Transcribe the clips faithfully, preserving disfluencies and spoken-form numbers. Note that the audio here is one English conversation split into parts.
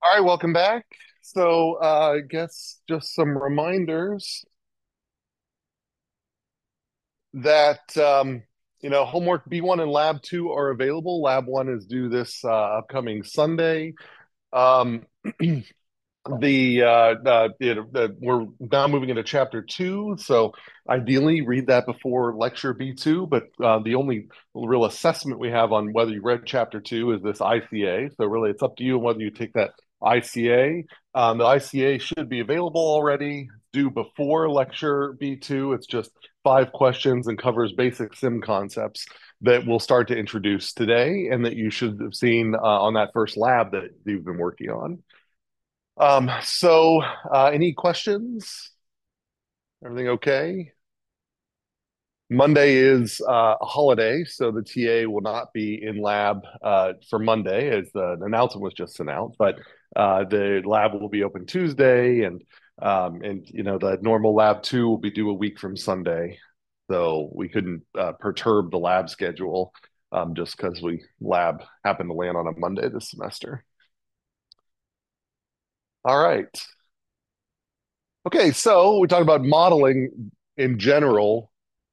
All right, welcome back. So, uh, I guess just some reminders that um, you know, homework B one and Lab two are available. Lab one is due this uh, upcoming Sunday. Um, the uh, uh you know, the, we're now moving into chapter two, so ideally read that before lecture B two. But uh, the only real assessment we have on whether you read chapter two is this I C A. So really, it's up to you on whether you take that I C A. Um, the I C A should be available already, due before lecture B two. It's just five questions and covers basic sim concepts that we'll start to introduce today, and that you should have seen uh, on that first lab that you've been working on. Um, so, uh, any questions? Everything okay? Monday is uh, a holiday, so the T A will not be in lab uh, for Monday, as the announcement was just announced. But uh, the lab will be open Tuesday, and um, and you know the normal lab two will be due a week from Sunday, so we couldn't uh, perturb the lab schedule um, just because we lab happened to land on a Monday this semester. All right. Okay, so we talked about modeling in general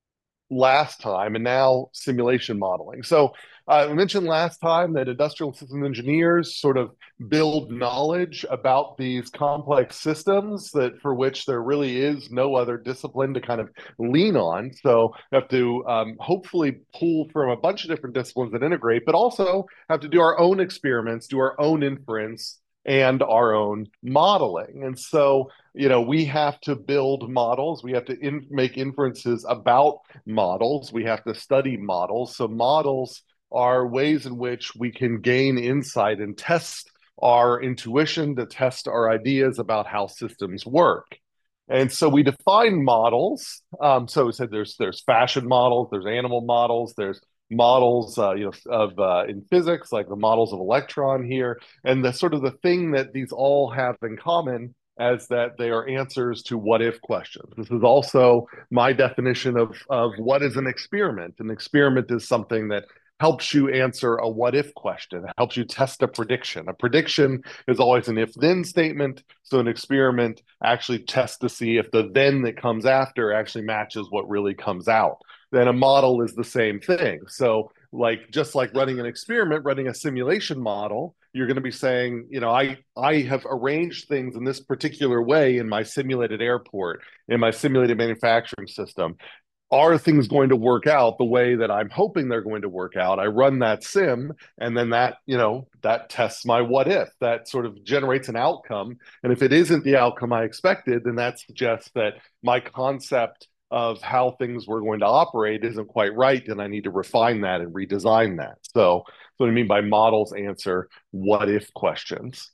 last time, and now simulation modeling. So uh, we mentioned last time that industrial systems engineers sort of build knowledge about these complex systems that for which there really is no other discipline to kind of lean on. So we have to um, hopefully pull from a bunch of different disciplines that integrate, but also have to do our own experiments, do our own inference, and our own modeling. And so, you know, we have to build models. We have to in make inferences about models. We have to study models. So models are ways in which we can gain insight and test our intuition, to test our ideas about how systems work. And so we define models. Um, so we said there's there's fashion models, there's animal models, there's models, uh, you know, of uh, in physics, like the models of electron here, and the sort of the thing that these all have in common as that they are answers to what if questions. This is also my definition of, of what is an experiment. An experiment is something that helps you answer a what if question. It helps you test a prediction. A prediction is always an if then statement. So an experiment actually tests to see if the then that comes after actually matches what really comes out. Then a model is the same thing. So like just like running an experiment, running a simulation model, you're going to be saying, you know, I I have arranged things in this particular way in my simulated airport, in my simulated manufacturing system. Are things going to work out the way that I'm hoping they're going to work out? I run that sim, and then that, you know, that tests my what if. That sort of generates an outcome. And if it isn't the outcome I expected, then that suggests that my concept of how things were going to operate isn't quite right, and I need to refine that and redesign that. So, so what I mean by models answer what if questions.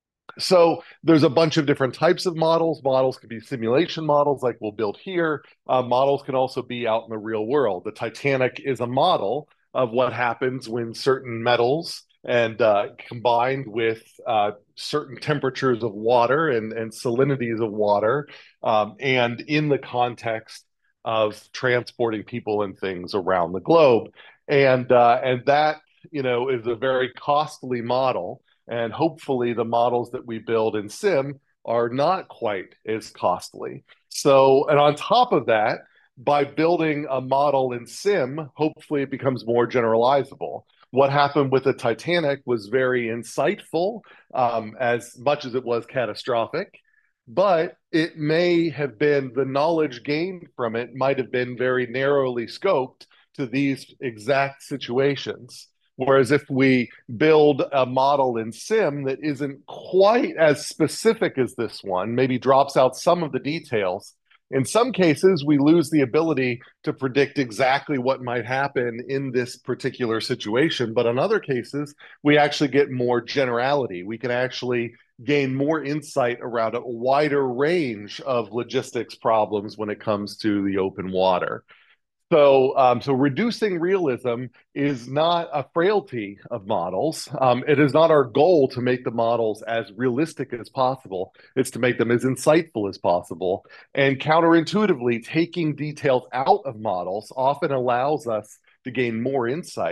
So there's a bunch of different types of models. Models can be simulation models like we'll build here. Uh, models can also be out in the real world. The Titanic is a model of what happens when certain metals and uh, combined with uh, certain temperatures of water and, and salinities of water, um, and in the context of transporting people and things around the globe. And uh, and that, you know, is a very costly model, and hopefully the models that we build in sim are not quite as costly. So, and on top of that, by building a model in sim, hopefully it becomes more generalizable. What happened with the Titanic was very insightful, um, as much as it was catastrophic, but it may have been the knowledge gained from it might have been very narrowly scoped to these exact situations. Whereas if we build a model in sim that isn't quite as specific as this one, maybe drops out some of the details, in some cases, we lose the ability to predict exactly what might happen in this particular situation. But in other cases, we actually get more generality. We can actually gain more insight around a wider range of logistics problems when it comes to the open water. So, um, so reducing realism is not a frailty of models. Um, it is not our goal to make the models as realistic as possible. It's to make them as insightful as possible. And counterintuitively, taking details out of models often allows us to gain more insight.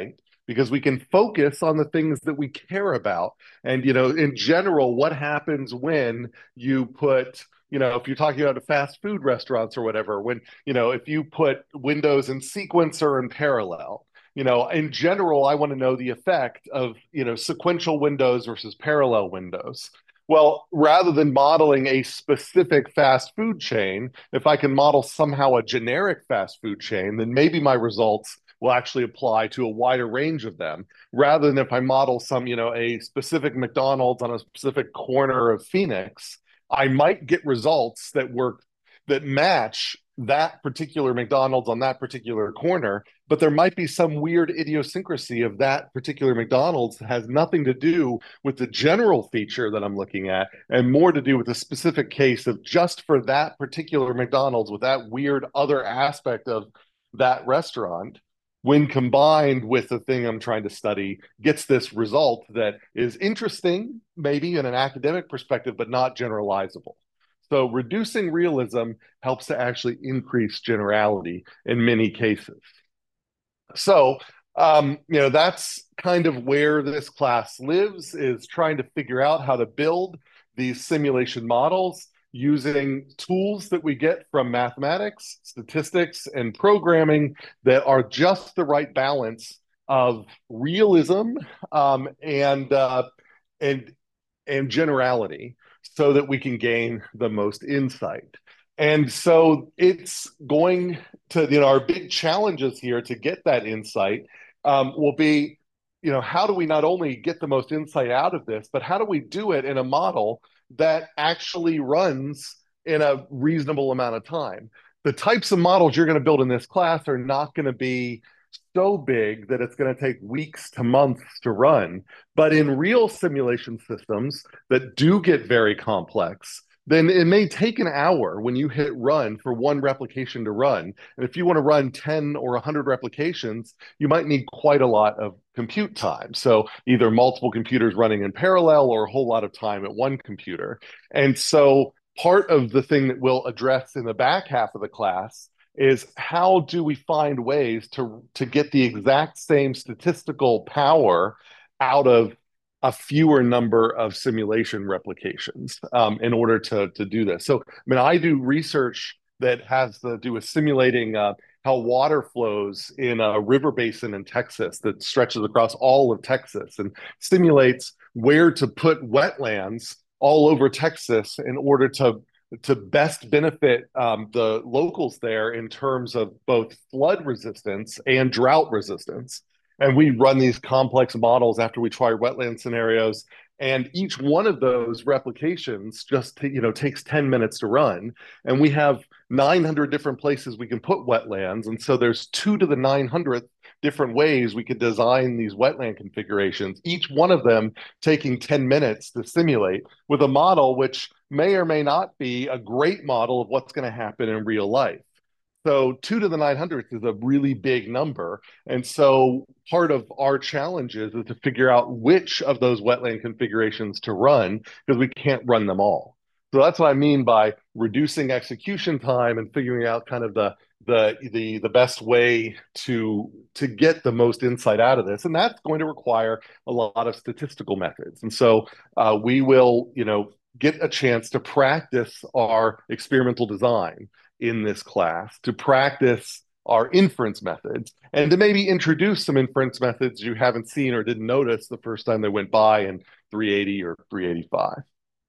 because we can focus on the things that we care about. And, you know, in general, what happens when you put, you know, if you're talking about fast food restaurants or whatever, when, you know, if you put windows in sequence or in parallel, you know, in general, I want to know the effect of, you know, sequential windows versus parallel windows. Well, rather than modeling a specific fast food chain, if I can model somehow a generic fast food chain, then maybe my results will actually apply to a wider range of them, rather than if I model some, you know, a specific McDonald's on a specific corner of Phoenix, I might get results that work that match that particular McDonald's on that particular corner, but there might be some weird idiosyncrasy of that particular McDonald's that has nothing to do with the general feature that I'm looking at and more to do with the specific case of just for that particular McDonald's with that weird other aspect of that restaurant. When combined with the thing I'm trying to study, gets this result that is interesting, maybe in an academic perspective, but not generalizable. So reducing realism helps to actually increase generality in many cases. So, um, you know, that's kind of where this class lives, is trying to figure out how to build these simulation models using tools that we get from mathematics, statistics, and programming that are just the right balance of realism um, and uh, and and generality, so that we can gain the most insight. And so it's going to, you know, our big challenges here to get that insight um, will be, you know, how do we not only get the most insight out of this, but how do we do it in a model that actually runs in a reasonable amount of time? The types of models you're going to build in this class are not going to be so big that it's going to take weeks to months to run. But in real simulation systems that do get very complex, then it may take an hour when you hit run for one replication to run. And if you want to run ten or one hundred replications, you might need quite a lot of compute time. So either multiple computers running in parallel or a whole lot of time at one computer. And so part of the thing that we'll address in the back half of the class is how do we find ways to, to get the exact same statistical power out of a fewer number of simulation replications um, in order to, to do this. So, I mean, I do research that has to do with simulating uh, how water flows in a river basin in Texas that stretches across all of Texas, and simulates where to put wetlands all over Texas in order to to best benefit um, the locals there in terms of both flood resistance and drought resistance. And we run these complex models after we try wetland scenarios. And each one of those replications just, you know, takes ten minutes to run. And we have nine hundred different places we can put wetlands. And so there's two to the nine hundredth different ways we could design these wetland configurations, each one of them taking ten minutes to simulate with a model which may or may not be a great model of what's going to happen in real life. So two to the nine hundredth is a really big number. And so part of our challenges is to figure out which of those wetland configurations to run, because we can't run them all. So that's what I mean by reducing execution time and figuring out kind of the the the the best way to to get the most insight out of this. And that's going to require a lot of statistical methods. And so uh, we will, you know, get a chance to practice our experimental design in this class, to practice our inference methods, and to maybe introduce some inference methods you haven't seen or didn't notice the first time they went by in three eighty or three eighty-five.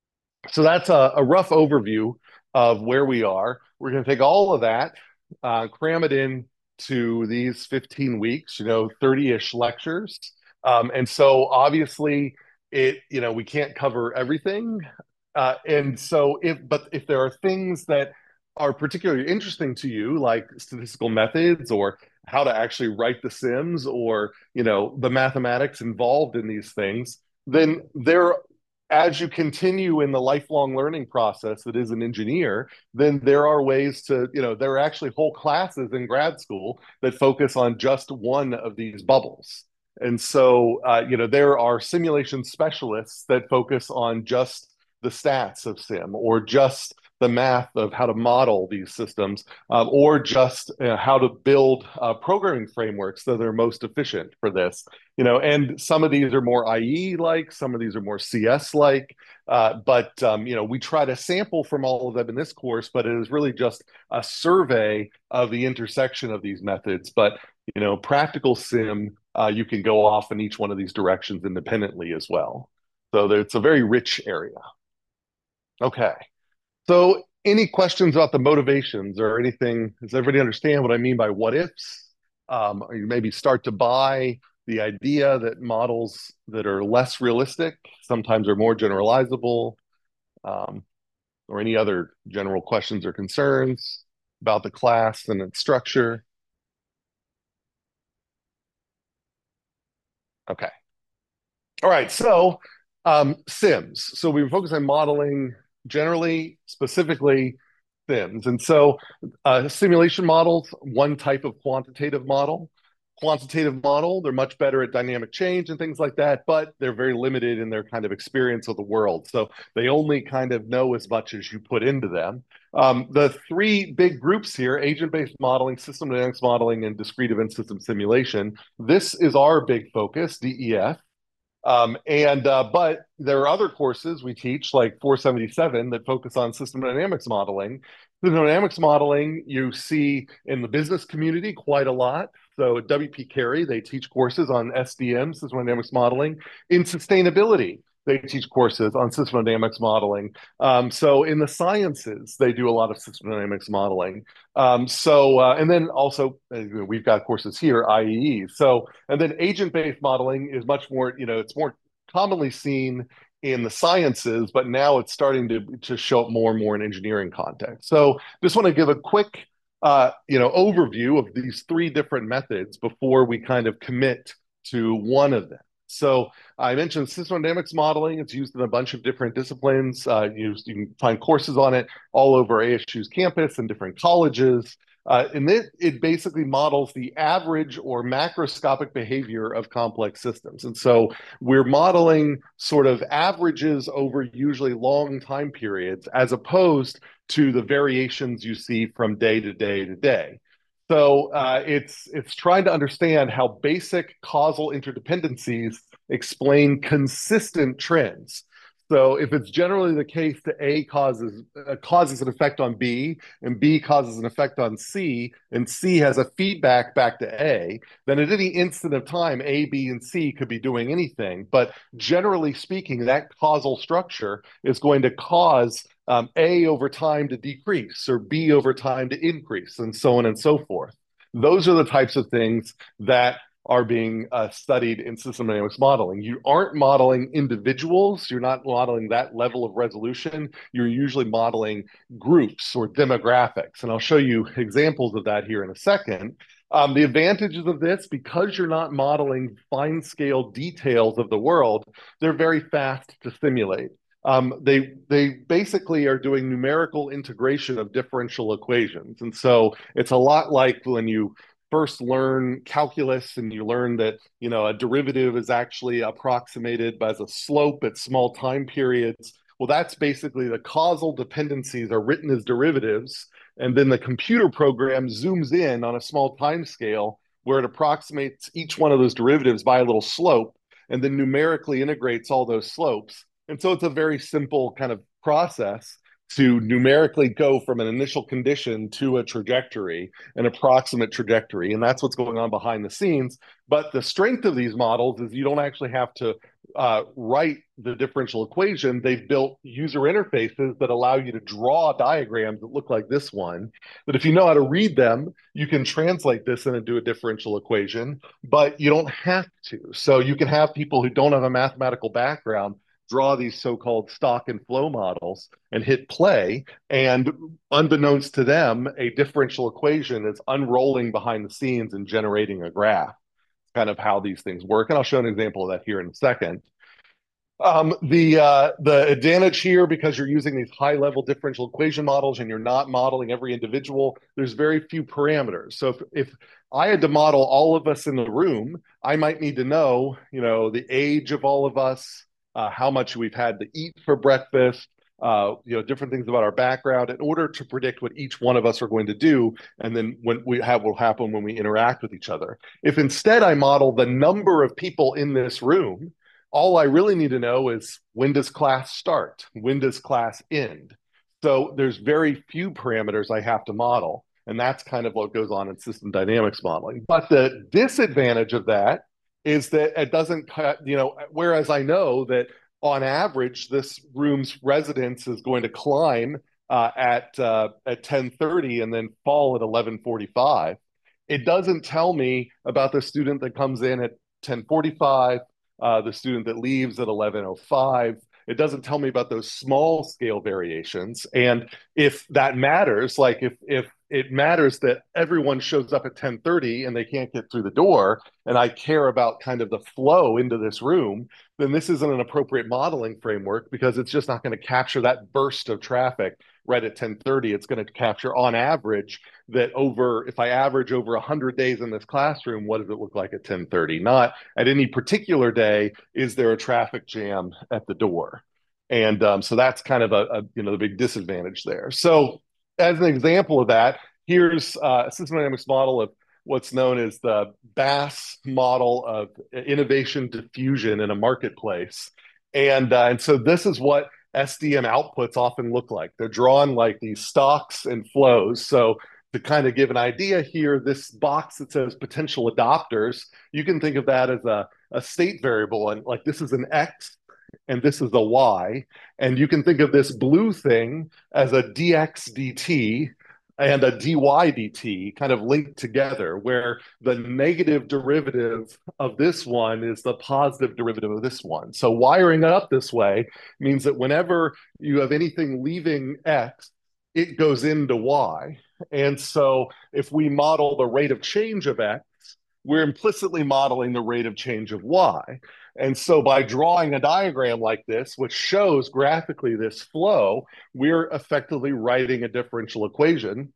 So that's a, a rough overview of where we are. We're going to take all of that, uh, cram it in to these fifteen weeks, you know, thirty-ish lectures. Um, and so obviously it, you know, we can't cover everything. Uh, and so if, but if there are things that are particularly interesting to you, like statistical methods or how to actually write the sims, or, you know, the mathematics involved in these things, then there, as you continue in the lifelong learning process that is an engineer, then there are ways to, you know, there are actually whole classes in grad school that focus on just one of these bubbles. And so, uh, you know, there are simulation specialists that focus on just the stats of sim, or just the math of how to model these systems, um, or just uh, how to build uh, programming frameworks that are most efficient for this. You know, and some of these are more I E like, some of these are more C S like. Uh, but um, you know, we try to sample from all of them in this course, but it is really just a survey of the intersection of these methods. But you know, practical sim, uh, you can go off in each one of these directions independently as well. So it's a very rich area. Okay. So any questions about the motivations or anything? Does everybody understand what I mean by what ifs? Um, or you maybe start to buy the idea that models that are less realistic sometimes are more generalizable, um, or any other general questions or concerns about the class and its structure? Okay. All right, so um, Sims. So we focus on modeling generally, specifically Sims. And so uh, simulation models, one type of quantitative model. Quantitative model, they're much better at dynamic change and things like that, but they're very limited in their kind of experience of the world. So they only kind of know as much as you put into them. Um, the three big groups here, agent-based modeling, system dynamics modeling, and discrete event system simulation. This is our big focus, D E F. Um, and uh, but there are other courses we teach, like four seventy-seven, that focus on system dynamics modeling. System dynamics modeling you see in the business community quite a lot. So at W P Carey, they teach courses on S D M, system dynamics modeling. In sustainability, they teach courses on system dynamics modeling. Um, so in the sciences, they do a lot of system dynamics modeling. Um, so uh, and then also uh, we've got courses here, I E E. So and then agent-based modeling is much more, you know, it's more commonly seen in the sciences, but now it's starting to, to show up more and more in engineering context. So just want to give a quick, uh, you know, overview of these three different methods before we kind of commit to one of them. So I mentioned system dynamics modeling. It's used in a bunch of different disciplines. Uh, you, you can find courses on it all over A S U's campus and different colleges. Uh, and it, it basically models the average or macroscopic behavior of complex systems. And so we're modeling sort of averages over usually long time periods as opposed to the variations you see from day to day to day. So uh, it's it's trying to understand how basic causal interdependencies explain consistent trends. So if it's generally the case that A causes uh, causes an effect on B, and B causes an effect on C, and C has a feedback back to A, then at any instant of time, A, B, and C could be doing anything. But generally speaking, that causal structure is going to cause um, A over time to decrease, or B over time to increase, and so on and so forth. Those are the types of things that are being uh, studied in system dynamics modeling. You aren't modeling individuals. You're not modeling that level of resolution. You're usually modeling groups or demographics. And I'll show you examples of that here in a second. Um, the advantages of this, because you're not modeling fine scale details of the world, they're very fast to simulate. Um, they they basically are doing numerical integration of differential equations. And so it's a lot like when you first learn calculus and you learn that, you know, a derivative is actually approximated as a slope at small time periods. Well, that's basically the causal dependencies are written as derivatives, and then the computer program zooms in on a small time scale where it approximates each one of those derivatives by a little slope and then numerically integrates all those slopes. And so it's a very simple kind of process to numerically go from an initial condition to a trajectory, an approximate trajectory. And that's what's going on behind the scenes. But the strength of these models is you don't actually have to uh, write the differential equation. They've built user interfaces that allow you to draw diagrams that look like this one. But if you know how to read them, you can translate this into a differential equation, but you don't have to. So you can have people who don't have a mathematical background draw these so-called stock and flow models and hit play, and unbeknownst to them, a differential equation is unrolling behind the scenes and generating a graph. Kind of how these things work, and I'll show an example of that here in a second. Um, the uh, the advantage here, because you're using these high-level differential equation models and you're not modeling every individual, there's very few parameters. So if, if I had to model all of us in the room, I might need to know, you know, the age of all of us, uh, how much we've had to eat for breakfast, uh, you know, different things about our background in order to predict what each one of us are going to do, and then when we have will happen when we interact with each other. If instead I model the number of people in this room, all I really need to know is when does class start? When does class end? So there's very few parameters I have to model. And that's kind of what goes on in system dynamics modeling. But the disadvantage of that is that it doesn't cut, you know, whereas I know that on average, this room's residence is going to climb uh, at uh, at ten thirty and then fall at eleven forty-five. It doesn't tell me about the student that comes in at ten forty-five, uh, the student that leaves at eleven oh five. It doesn't tell me about those small scale variations. And if that matters, like if if it matters that everyone shows up at ten thirty and they can't get through the door, and I care about kind of the flow into this room, then this isn't an appropriate modeling framework because it's just not going to capture that burst of traffic right at ten thirty. It's going to capture on average that over, if I average over one hundred days in this classroom, what does it look like at ten thirty? Not at any particular day, is there a traffic jam at the door? And um, so that's kind of a, a, you know, the big disadvantage there. So as an example of that, here's uh, a system dynamics model of what's known as the B A S model of innovation diffusion in a marketplace. And, uh, and so this is what S D M outputs often look like. They're drawn like these stocks and flows. So to kind of give an idea here, this box that says potential adopters, you can think of that as a, a state variable. And like this is an X and this is a Y. And you can think of this blue thing as a dx dt and a dy dt kind of linked together, where the negative derivative of this one is the positive derivative of this one. So wiring it up this way means that whenever you have anything leaving X, it goes into Y. And so if we model the rate of change of X, we're implicitly modeling the rate of change of Y. And so by drawing a diagram like this, which shows graphically this flow, we're effectively writing a differential equation.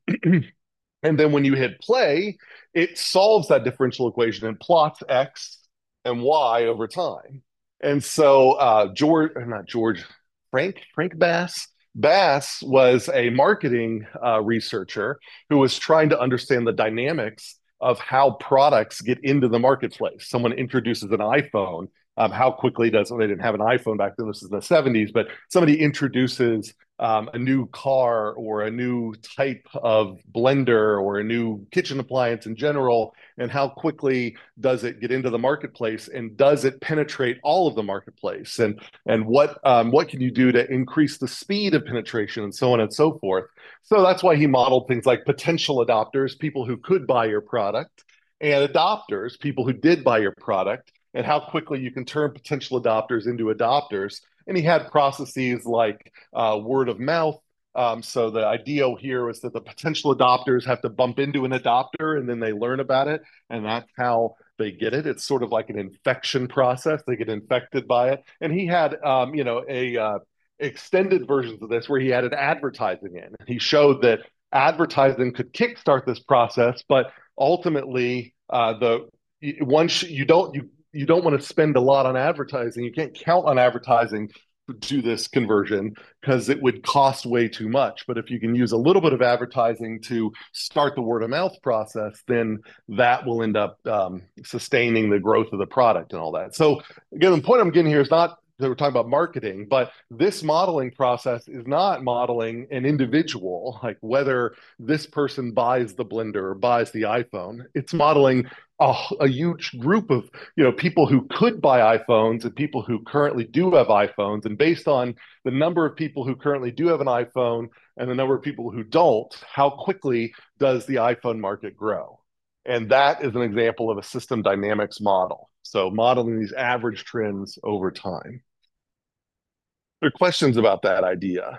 And then when you hit play, it solves that differential equation and plots X and Y over time. And so uh, George, or not George, Frank, Frank Bass, Bass was a marketing uh, researcher who was trying to understand the dynamics of how products get into the marketplace. Someone introduces an iPhone. Um, how quickly does, well, they didn't have an iPhone back then, this is in the seventies, but somebody introduces um, a new car or a new type of blender or a new kitchen appliance in general, and how quickly does it get into the marketplace, and does it penetrate all of the marketplace, and and what um, what can you do to increase the speed of penetration, and so on and so forth. So that's why he modeled things like potential adopters, people who could buy your product, and adopters, people who did buy your product, and how quickly you can turn potential adopters into adopters. And he had processes like uh, word of mouth. Um, so the idea here was that the potential adopters have to bump into an adopter and then they learn about it. And that's how they get it. It's sort of like an infection process. They get infected by it. And he had, um, you know, a uh, extended versions of this where he added advertising in. He showed that advertising could kickstart this process, but ultimately uh, the once you don't you you don't want to spend a lot on advertising. You can't count on advertising to do this conversion because it would cost way too much. But if you can use a little bit of advertising to start the word of mouth process, then that will end up um, sustaining the growth of the product and all that. So again, the point I'm getting here is not that we're talking about marketing, but this modeling process is not modeling an individual, like whether this person buys the blender or buys the iPhone. It's modeling a, a huge group of, you know, people who could buy iPhones and people who currently do have iPhones. And based on the number of people who currently do have an iPhone and the number of people who don't, how quickly does the iPhone market grow? And that is an example of a system dynamics model. So modeling these average trends over time. There are questions about that idea.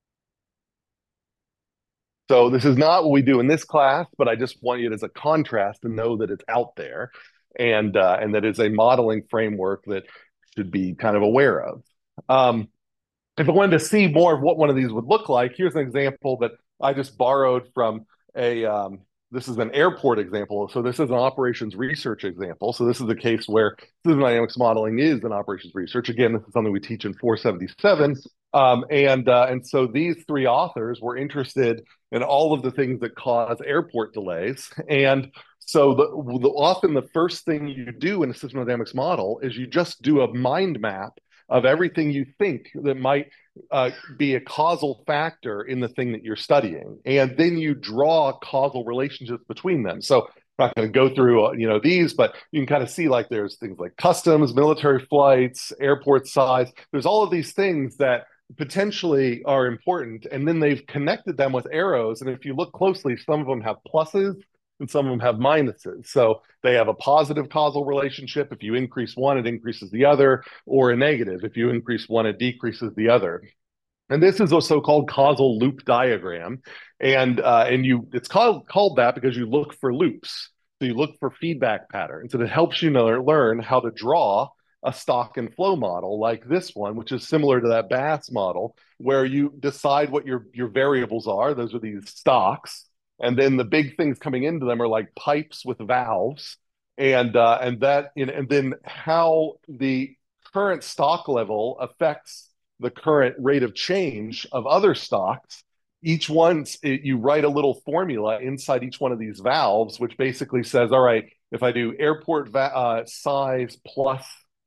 So this is not what we do in this class, but I just want you as a contrast to know that it's out there, and uh, and that it's a modeling framework that should be kind of aware of. Um, if I wanted to see more of what one of these would look like, here's an example that I just borrowed from a um, this is an airport example. So this is an operations research example. So this is a case where system dynamics modeling is an operations research. Again, this is something we teach in four seventy-seven. Um, and uh, and so these three authors were interested in all of the things that cause airport delays. And so the, the often the first thing you do in a system dynamics model is you just do a mind map of everything you think that might uh, be a causal factor in the thing that you're studying, and then you draw causal relationships between them. So I'm not going to go through uh, you know these, but you can kind of see like there's things like customs, military flights, airport size. There's all of these things that potentially are important, and then they've connected them with arrows. And if you look closely, some of them have pluses and some of them have minuses. So they have a positive causal relationship. If you increase one, it increases the other, or a negative. If you increase one, it decreases the other. And this is a so-called causal loop diagram. And uh, and you it's called called that because you look for loops. So you look for feedback patterns, and it helps you know, learn how to draw a stock and flow model like this one, which is similar to that Bass model, where you decide what your, your variables are. Those are these stocks. And then the big things coming into them are like pipes with valves. And uh, and that and then how the current stock level affects the current rate of change of other stocks. Each one, you write a little formula inside each one of these valves, which basically says, all right, if I do airport uh, size plus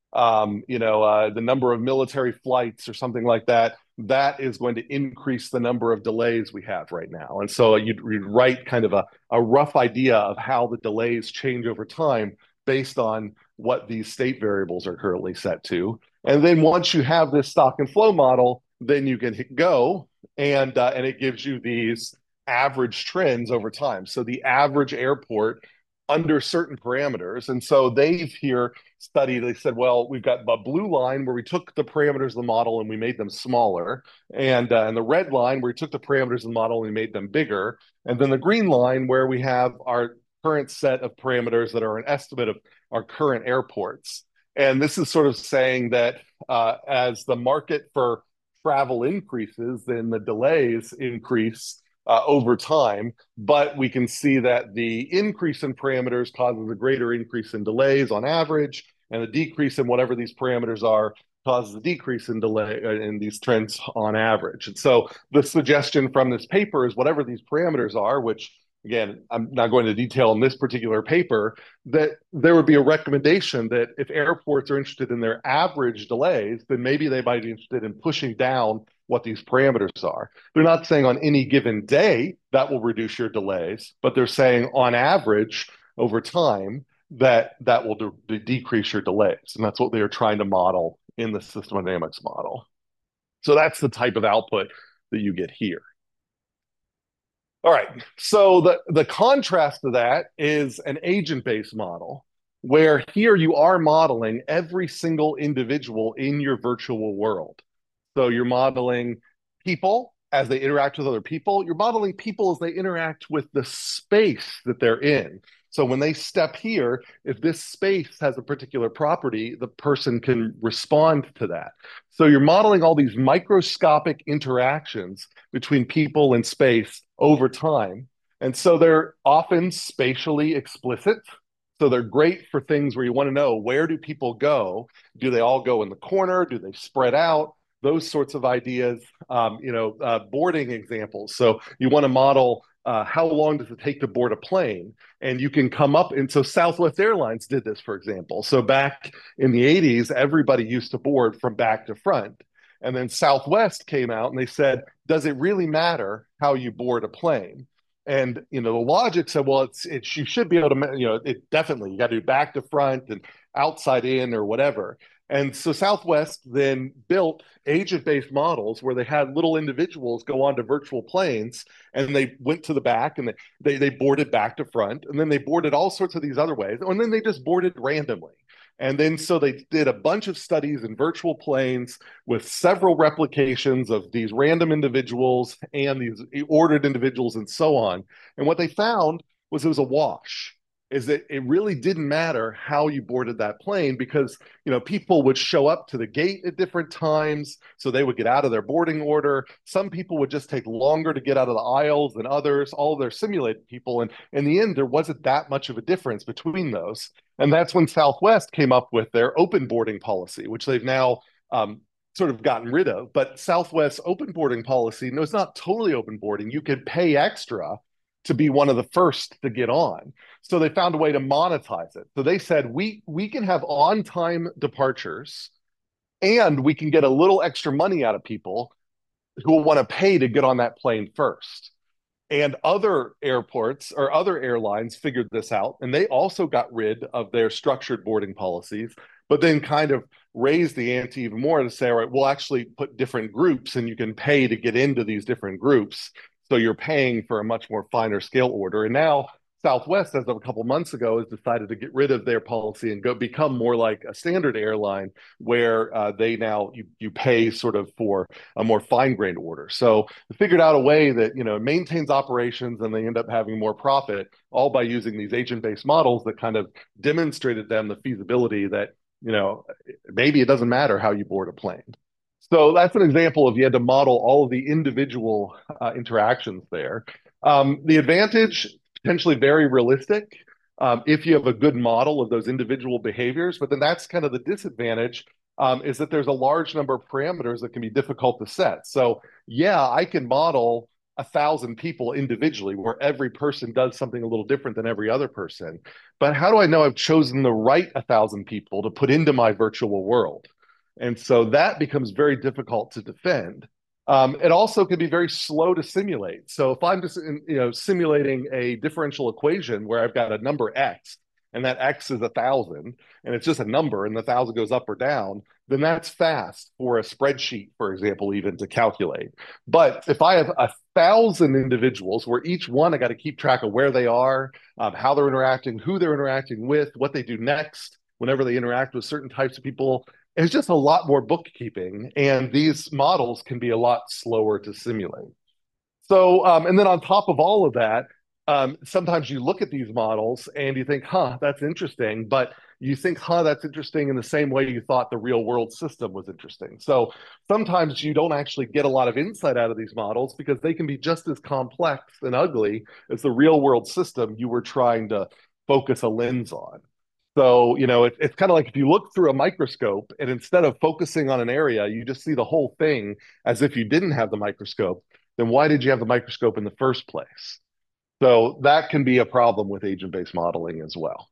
um, you know, uh, the number of military flights or something like that, that is going to increase the number of delays we have right now. And so you'd, you'd write kind of a, a rough idea of how the delays change over time based on what these state variables are currently set to. And then once you have this stock and flow model, then you can hit go, and uh, and it gives you these average trends over time. So the average airport under certain parameters. And so they've here studied, they said, well, we've got a blue line where we took the parameters of the model and we made them smaller, and, uh, and the red line where we took the parameters of the model and we made them bigger, and then the green line where we have our current set of parameters that are an estimate of our current airports. And this is sort of saying that uh, as the market for travel increases, then the delays increase Uh, over time, but we can see that the increase in parameters causes a greater increase in delays on average, and the decrease in whatever these parameters are causes a decrease in delay uh, in these trends on average. And so the suggestion from this paper is whatever these parameters are, which again, I'm not going to detail in this particular paper, that there would be a recommendation that if airports are interested in their average delays, then maybe they might be interested in pushing down what these parameters are. They're not saying on any given day that will reduce your delays, but they're saying on average over time that that will de- decrease your delays. And that's what they are trying to model in the system dynamics model. So that's the type of output that you get here. All right. So the, the contrast to that is an agent-based model, where here you are modeling every single individual in your virtual world. So you're modeling people as they interact with other people. You're modeling people as they interact with the space that they're in. So when they step here, if this space has a particular property, the person can respond to that. So you're modeling all these microscopic interactions between people and space over time. And so they're often spatially explicit. So they're great for things where you want to know, where do people go? Do they all go in the corner? Do they spread out? Those sorts of ideas, um, you know, uh, boarding examples. So you want to model uh, how long does it take to board a plane? And you can come up, and so Southwest Airlines did this, for example. So back in the eighties, everybody used to board from back to front. And then Southwest came out and they said, does it really matter how you board a plane? And, you know, the logic said, well, it's, it's you should be able to, you know, it definitely, you got to do back to front and outside in or whatever. And so Southwest then built agent-based models where they had little individuals go onto virtual planes, and they went to the back and they, they, they boarded back to front, and then they boarded all sorts of these other ways, and then they just boarded randomly. And then so they did a bunch of studies in virtual planes with several replications of these random individuals and these ordered individuals and so on. And what they found was it was a wash. is that it really didn't matter how you boarded that plane because, you know, people would show up to the gate at different times, so they would get out of their boarding order. Some people would just take longer to get out of the aisles than others, all of their simulated people. And in the end, there wasn't that much of a difference between those. And that's when Southwest came up with their open boarding policy, which they've now um, sort of gotten rid of. But Southwest's open boarding policy, no, it's not totally open boarding. You could pay extra to be one of the first to get on. So they found a way to monetize it. So they said, we we can have on-time departures and we can get a little extra money out of people who will want to pay to get on that plane first. And other airports or other airlines figured this out, and they also got rid of their structured boarding policies, but then kind of raised the ante even more to say, all right, we'll actually put different groups and you can pay to get into these different groups. So you're paying for a much more finer scale order. And now Southwest, as of a couple months ago, has decided to get rid of their policy and go become more like a standard airline, where uh, they now you you pay sort of for a more fine grained order. So they figured out a way that, you know, maintains operations and they end up having more profit, all by using these agent based models that kind of demonstrated them the feasibility that, you know, maybe it doesn't matter how you board a plane. So that's an example of you had to model all of the individual uh, interactions there. Um, the advantage, potentially very realistic um, if you have a good model of those individual behaviors, but then that's kind of the disadvantage, um, is that there's a large number of parameters that can be difficult to set. So yeah, I can model a thousand people individually where every person does something a little different than every other person. But how do I know I've chosen the right a thousand people to put into my virtual world? And so that becomes very difficult to defend. Um, it also can be very slow to simulate. So if I'm just, you know, simulating a differential equation where I've got a number x, and that x is a thousand, and it's just a number, and the thousand goes up or down, then that's fast for a spreadsheet, for example, even to calculate. But if I have a thousand individuals where each one I got to keep track of where they are, um, how they're interacting, who they're interacting with, what they do next, whenever they interact with certain types of people, it's just a lot more bookkeeping, and these models can be a lot slower to simulate. So, um, and then on top of all of that, um, sometimes you look at these models and you think, huh, that's interesting, but you think, huh, that's interesting in the same way you thought the real world system was interesting. So sometimes you don't actually get a lot of insight out of these models because they can be just as complex and ugly as the real world system you were trying to focus a lens on. So, you know, it, it's kind of like if you look through a microscope and instead of focusing on an area, you just see the whole thing as if you didn't have the microscope, then why did you have the microscope in the first place? So that can be a problem with agent-based modeling as well.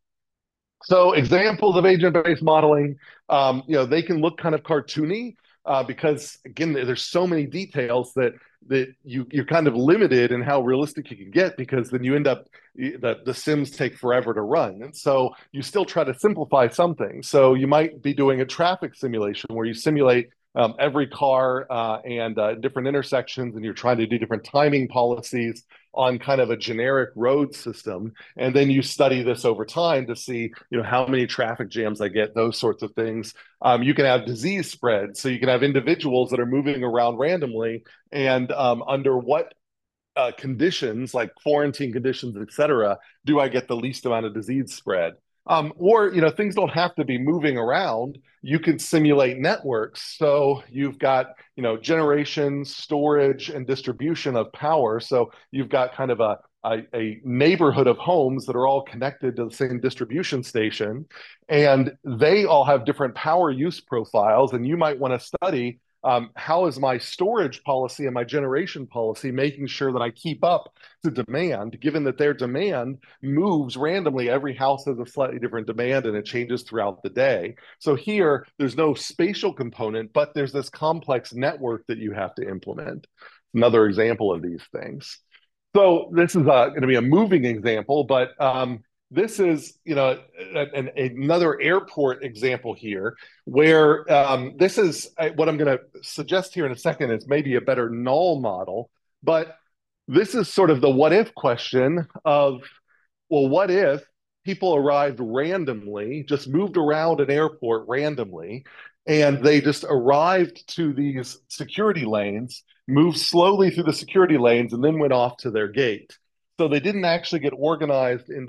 So examples of agent-based modeling, um, you know, they can look kind of cartoony uh, because, again, there's so many details that that you you're kind of limited in how realistic you can get, because then you end up the, the sims take forever to run. And so you still try to simplify something. So you might be doing a traffic simulation where you simulate um, every car uh, and uh, different intersections, and you're trying to do different timing policies on kind of a generic road system. And then you study this over time to see, you know, how many traffic jams I get, those sorts of things. Um, you can have disease spread. So you can have individuals that are moving around randomly, and um, under what uh, conditions, like quarantine conditions, et cetera, do I get the least amount of disease spread? Um, or, you know, things don't have to be moving around. You can simulate networks. So you've got, you know, generation, storage, and distribution of power. So you've got kind of a, a, a neighborhood of homes that are all connected to the same distribution station, and they all have different power use profiles. And you might want to study um, how is my storage policy and my generation policy making sure that I keep up to demand, given that their demand moves randomly. Every house has a slightly different demand and it changes throughout the day. So here, there's no spatial component, but there's this complex network that you have to implement. Another example of these things. So this is uh, going to be a moving example, but um, this is, you know, an, another airport example here, where um, this is uh, what I'm going to suggest here in a second is maybe a better null model, but this is sort of the what if question of, well, what if people arrived randomly, just moved around an airport randomly, and they just arrived to these security lanes, moved slowly through the security lanes, and then went off to their gate. So they didn't actually get organized into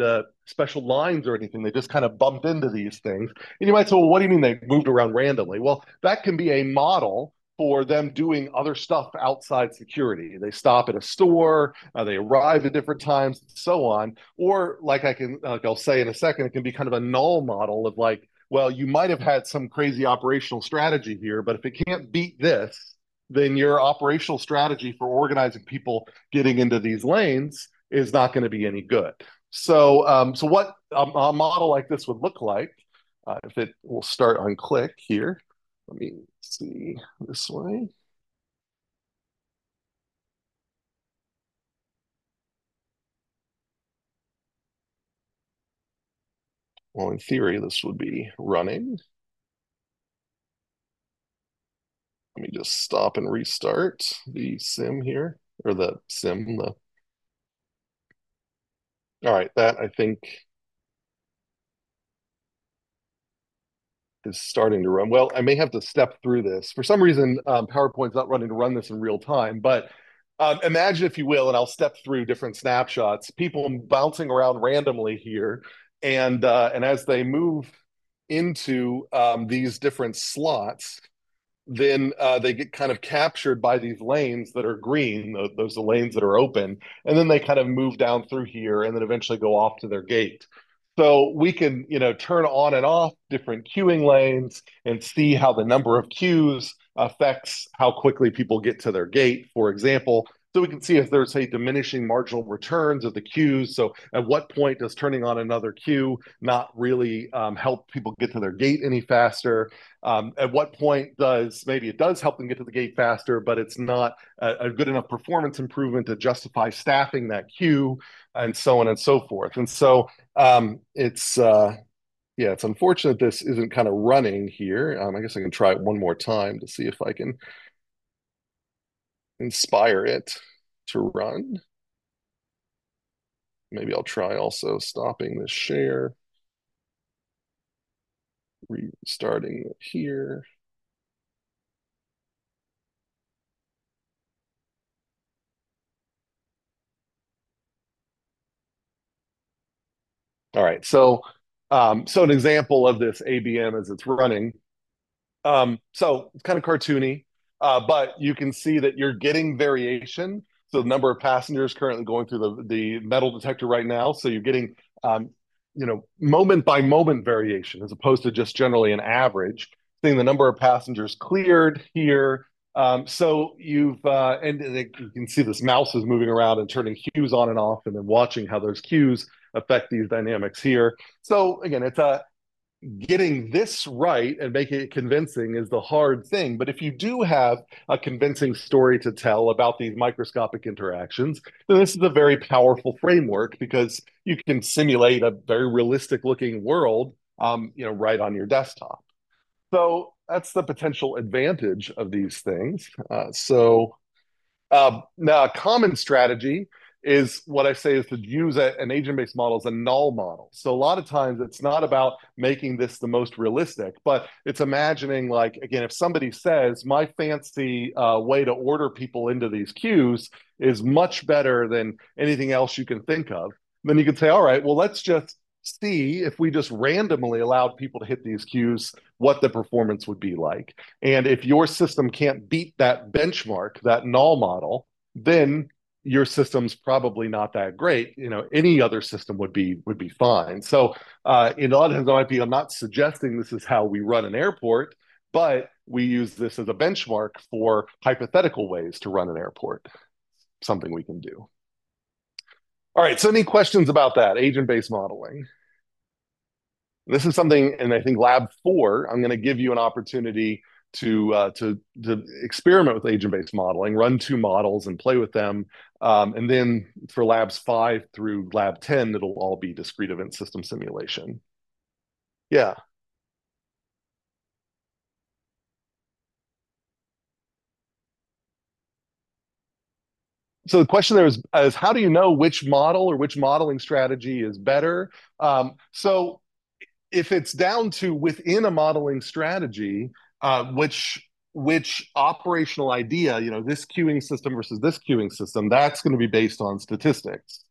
special lines or anything. They just kind of bumped into these things. And you might say, well, what do you mean they moved around randomly? Well, that can be a model for them doing other stuff outside security. They stop at a store, uh, they arrive at different times, and so on. Or like I can, like I'll say in a second, it can be kind of a null model of like, well, you might have had some crazy operational strategy here, but if it can't beat this, then your operational strategy for organizing people getting into these lanes is not going to be any good. So, um, so what a, a model like this would look like, uh, if it will start on click here. Let me see this way. Well, in theory, this would be running. Let me just stop and restart the sim here, or the sim. The All right, that I think is starting to run. Well, I may have to step through this. For some reason, um, PowerPoint's not running to run this in real time, but um, imagine, if you will, and I'll step through different snapshots, people bouncing around randomly here. And, uh, and as they move into um, these different slots, then uh, they get kind of captured by these lanes that are green. Those are the lanes that are open. And then they kind of move down through here and then eventually go off to their gate. So we can, you know, turn on and off different queuing lanes and see how the number of queues affects how quickly people get to their gate, for example. So we can see if there's, say, diminishing marginal returns of the queues. So at what point does turning on another queue not really um, help people get to their gate any faster? Um, at what point does maybe it does help them get to the gate faster, but it's not a, a good enough performance improvement to justify staffing that queue, and so on and so forth. And so um, it's uh, yeah, it's unfortunate this isn't kind of running here. Um, I guess I can try it one more time to see if I can inspire it to run. Maybe I'll try also stopping the share, restarting it here. All right, so um, so an example of this A B M as it's running. Um, so it's kind of cartoony, uh, but you can see that you're getting variation. So the number of passengers currently going through the, the metal detector right now. So you're getting, um, you know, moment by moment variation as opposed to just generally an average. Seeing the number of passengers cleared here. Um, so you've, uh, and, and it, you can see this mouse is moving around and turning queues on and off and then watching how those queues affect these dynamics here. So again, it's a, getting this right and making it convincing is the hard thing. But if you do have a convincing story to tell about these microscopic interactions, then this is a very powerful framework because you can simulate a very realistic looking world, um, you know, right on your desktop. So that's the potential advantage of these things. Uh, so uh, now, a common strategy is what I say is to use a, an agent-based model as a null model. So a lot of times it's not about making this the most realistic, but it's imagining like, again, if somebody says my fancy uh, way to order people into these queues is much better than anything else you can think of, then you can say, all right, well, let's just see if we just randomly allowed people to hit these queues, what the performance would be like. And if your system can't beat that benchmark, that null model, then your system's probably not that great. You know, any other system would be would be fine. So uh, in a lot of times, I might be, I'm not suggesting this is how we run an airport, but we use this as a benchmark for hypothetical ways to run an airport. Something we can do. All right. So any questions about that agent-based modeling? This is something, and I think lab four, I'm going to give you an opportunity to uh, to to experiment with agent-based modeling, run two models and play with them. Um, and then for labs five through lab ten, it'll all be discrete event system simulation. Yeah. So the question there is, is how do you know which model or which modeling strategy is better? Um, so if it's down to within a modeling strategy, uh, which which operational idea, you know, this queuing system versus this queuing system, that's going to be based on statistics.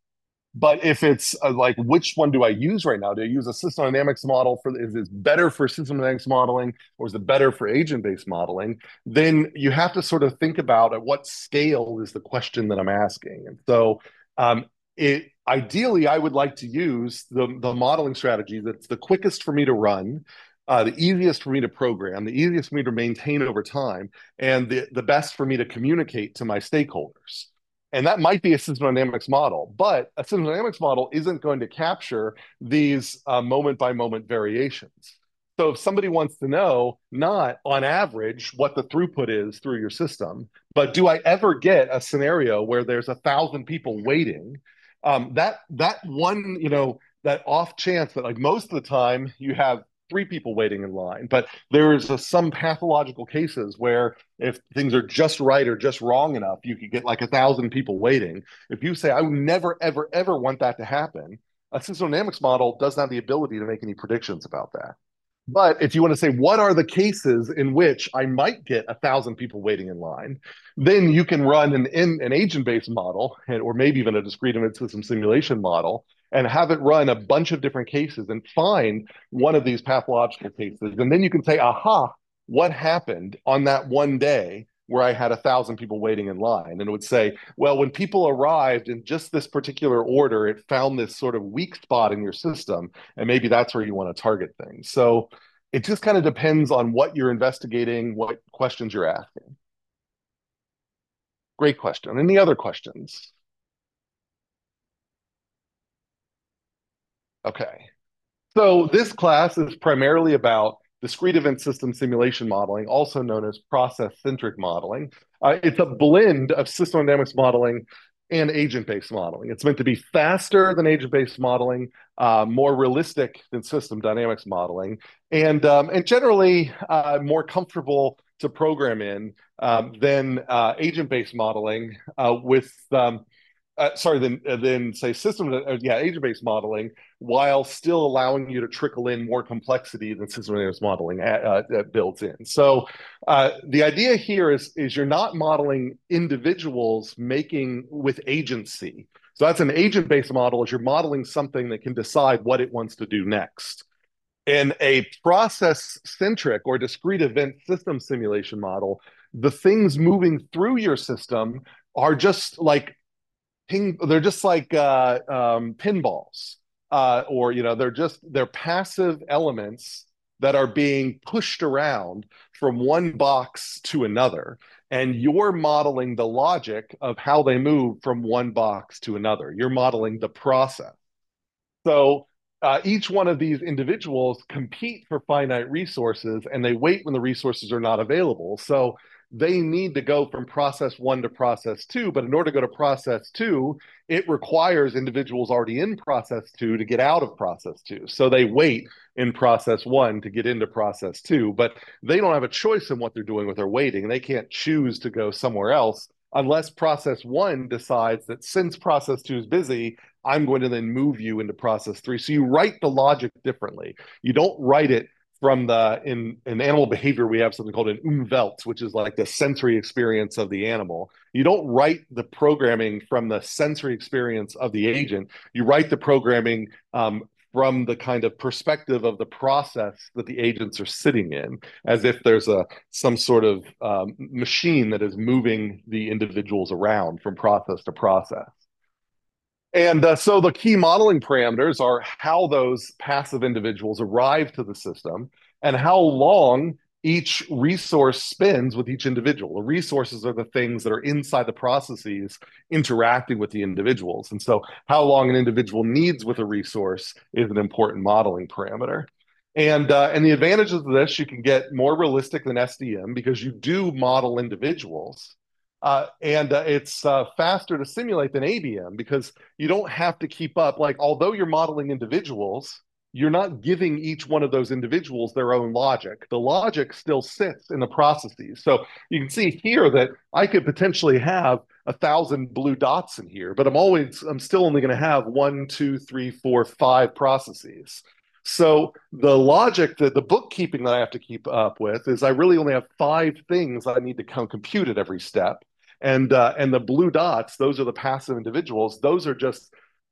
But if it's uh, like, which one do I use right now? Do I use a system dynamics model for, is it better for system dynamics modeling or is it better for agent-based modeling? Then you have to sort of think about at what scale is the question that I'm asking. And so um, it ideally, I would like to use the, the modeling strategy that's the quickest for me to run, uh, the easiest for me to program, the easiest for me to maintain over time, and the, the best for me to communicate to my stakeholders. And that might be a system dynamics model, but a system dynamics model isn't going to capture these uh, moment by moment variations. So if somebody wants to know, not on average what the throughput is through your system, but do I ever get a scenario where there's a thousand people waiting? Um, that that one, you know, that off chance that like most of the time you have three people waiting in line, but there's a, some pathological cases where if things are just right or just wrong enough, you could get like a thousand people waiting. If you say, I would never, ever, ever want that to happen, a system dynamics model doesn't have the ability to make any predictions about that. But if you want to say, what are the cases in which I might get a thousand people waiting in line, then you can run an, in, an agent-based model, and, or maybe even a discrete event system simulation model, and have it run a bunch of different cases and find one of these pathological cases. And then you can say, aha, what happened on that one day where I had a thousand people waiting in line? And it would say, well, when people arrived in just this particular order, it found this sort of weak spot in your system, and maybe that's where you want to target things. So it just kind of depends on what you're investigating, what questions you're asking. Great question. Any other questions? Okay. So this class is primarily about discrete event system simulation modeling, also known as process-centric modeling. Uh, it's a blend of system dynamics modeling and agent-based modeling. It's meant to be faster than agent-based modeling, uh, more realistic than system dynamics modeling, and um, and generally uh, more comfortable to program in um, than uh, agent-based modeling uh, with um, uh, sorry, then uh, then say system, uh, yeah, agent-based modeling, while still allowing you to trickle in more complexity than system-based modeling uh, uh, builds in. So uh, the idea here is is you're not modeling individuals making with agency. So that's an agent-based model. Is you're modeling something that can decide what it wants to do next. In a process-centric or discrete event system simulation model, the things moving through your system are just like ping, they're just like uh, um, pinballs, uh, or you know, they're just they're passive elements that are being pushed around from one box to another, and you're modeling the logic of how they move from one box to another. You're modeling the process. So uh, each one of these individuals compete for finite resources and they wait when the resources are not available. So they need to go from process one to process two. But in order to go to process two, it requires individuals already in process two to get out of process two. So they wait in process one to get into process two, but they don't have a choice in what they're doing with their waiting. They can't choose to go somewhere else unless process one decides that since process two is busy, I'm going to then move you into process three. So you write the logic differently. You don't write it from the, in, in animal behavior, we have something called an Umwelt, which is like the sensory experience of the animal. You don't write the programming from the sensory experience of the agent. You write the programming um, from the kind of perspective of the process that the agents are sitting in, as if there's a some sort of um, machine that is moving the individuals around from process to process. And uh, so the key modeling parameters are how those passive individuals arrive to the system and how long each resource spends with each individual. The resources are the things that are inside the processes interacting with the individuals. And so how long an individual needs with a resource is an important modeling parameter. And, uh, and the advantages of this, you can get more realistic than S D M because you do model individuals. Uh, and uh, it's uh, faster to simulate than A B M because you don't have to keep up. Like, although you're modeling individuals, you're not giving each one of those individuals their own logic. The logic still sits in the processes. So you can see here that I could potentially have a thousand blue dots in here, but I'm always, I'm still only going to have one, two, three, four, five processes. So the logic that the bookkeeping that I have to keep up with is I really only have five things I need to compute at every step. And uh, and the blue dots, those are the passive individuals. Those are just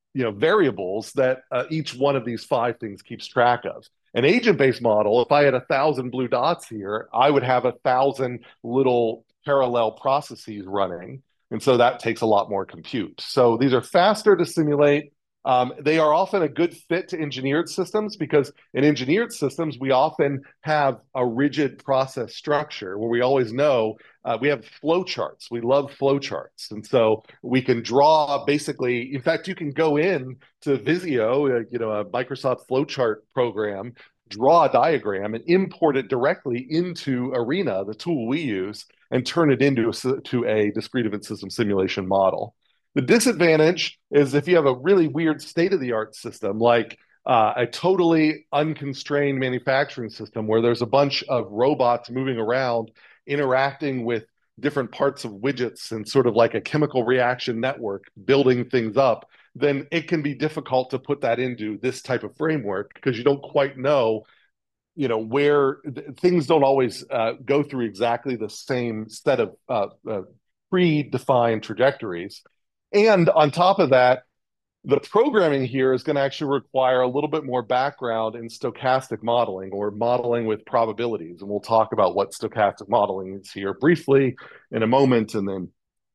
you know, variables that uh, each one of these five things keeps track of. An agent-based model, if I had a thousand blue dots here, I would have a thousand little parallel processes running. And so that takes a lot more compute. So these are faster to simulate. Um, they are often a good fit to engineered systems because in engineered systems, we often have a rigid process structure where we always know uh, we have flow charts. We love flow charts. And so we can draw basically, in fact, you can go in to Visio, uh, you know, a Microsoft flowchart program, draw a diagram and import it directly into Arena, the tool we use, and turn it into a, to a discrete event system simulation model. The disadvantage is if you have a really weird state-of-the-art system, like uh, a totally unconstrained manufacturing system where there's a bunch of robots moving around interacting with different parts of widgets and sort of like a chemical reaction network building things up, then it can be difficult to put that into this type of framework because you don't quite know, you know, where things don't always uh, go through exactly the same set of uh, uh, predefined trajectories. And on top of that, the programming here is going to actually require a little bit more background in stochastic modeling or modeling with probabilities. And we'll talk about what stochastic modeling is here briefly in a moment, and then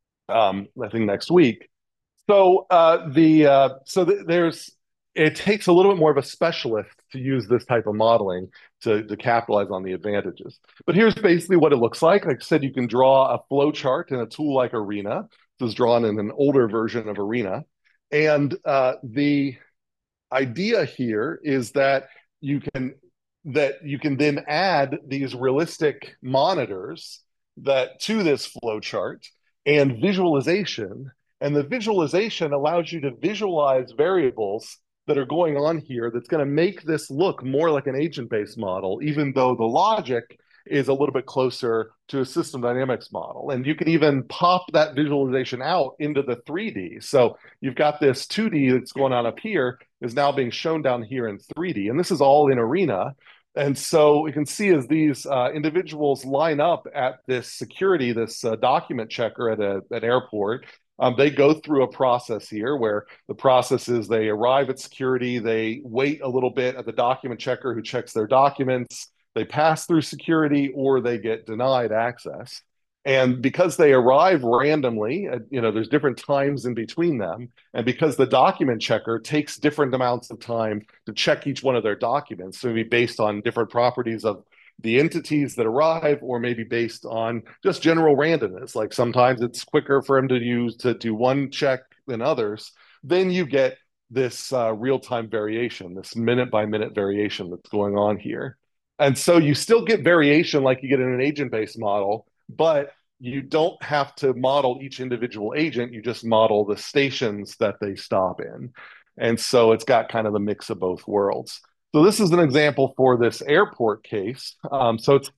um, I think next week. So uh, the uh, so th there's it takes a little bit more of a specialist to use this type of modeling to, to capitalize on the advantages. But here's basically what it looks like. Like I said, you can draw a flow chart in a tool like Arena. This is drawn in an older version of Arena. And uh, the idea here is that you can that you can then add these realistic monitors that to this flow chart and visualization. And the visualization allows you to visualize variables that are going on here that's going to make this look more like an agent-based model, even though the logic is a little bit closer to a system dynamics model. And you can even pop that visualization out into the three D. So you've got this two D that's going on up here is now being shown down here in three D. And this is all in Arena. And so we can see as these uh, individuals line up at this security, this uh, document checker at a, an airport, um, they go through a process here where the process is they arrive at security, they wait a little bit at the document checker who checks their documents, they pass through security, or they get denied access. And because they arrive randomly, you know, there's different times in between them. And because the document checker takes different amounts of time to check each one of their documents, so maybe based on different properties of the entities that arrive, or maybe based on just general randomness. Like sometimes it's quicker for them to use to do one check than others. Then you get this uh, real-time variation, this minute-by-minute variation that's going on here. And so you still get variation like you get in an agent-based model, but you don't have to model each individual agent. You just model the stations that they stop in. And so it's got kind of a mix of both worlds. So this is an example for this airport case. Um, so it's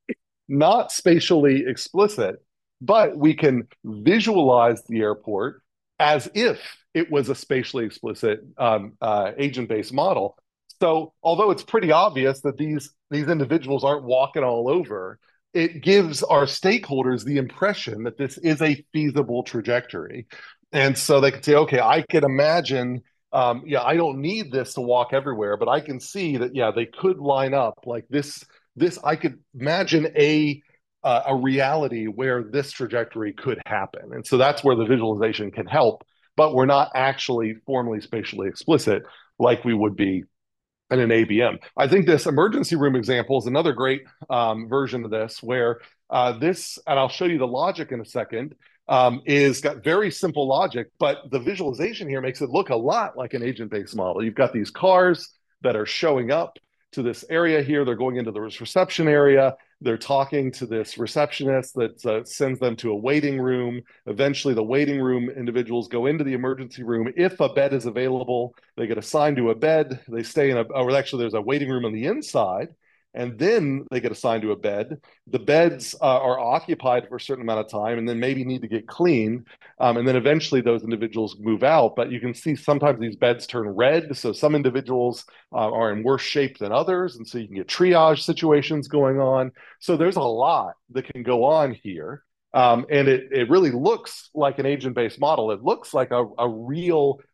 not spatially explicit, but we can visualize the airport as if it was a spatially explicit um, uh, agent-based model. So although it's pretty obvious that these, these individuals aren't walking all over, it gives our stakeholders the impression that this is a feasible trajectory. And so they can say, okay, I can imagine um, yeah, I don't need this to walk everywhere, but I can see that, yeah, they could line up like this. This I could imagine a uh, a reality where this trajectory could happen, and so that's where the visualization can help. But we're not actually formally spatially explicit like we would be in an A B M. I think this emergency room example is another great um, version of this, where uh, this, and I'll show you the logic in a second, um, is got very simple logic, but the visualization here makes it look a lot like an agent-based model. You've got these cars that are showing up to this area here. They're going into the reception area. They're talking to this receptionist that uh, sends them to a waiting room. Eventually, the waiting room individuals go into the emergency room. If a bed is available, they get assigned to a bed. They stay in a, or actually, there's a waiting room on the inside, and then they get assigned to a bed. The beds uh, are occupied for a certain amount of time and then maybe need to get cleaned. Um, and then eventually those individuals move out. But you can see sometimes these beds turn red. So some individuals uh, are in worse shape than others. And so you can get triage situations going on. So there's a lot that can go on here. Um, and it, it really looks like an agent-based model. It looks like a, a real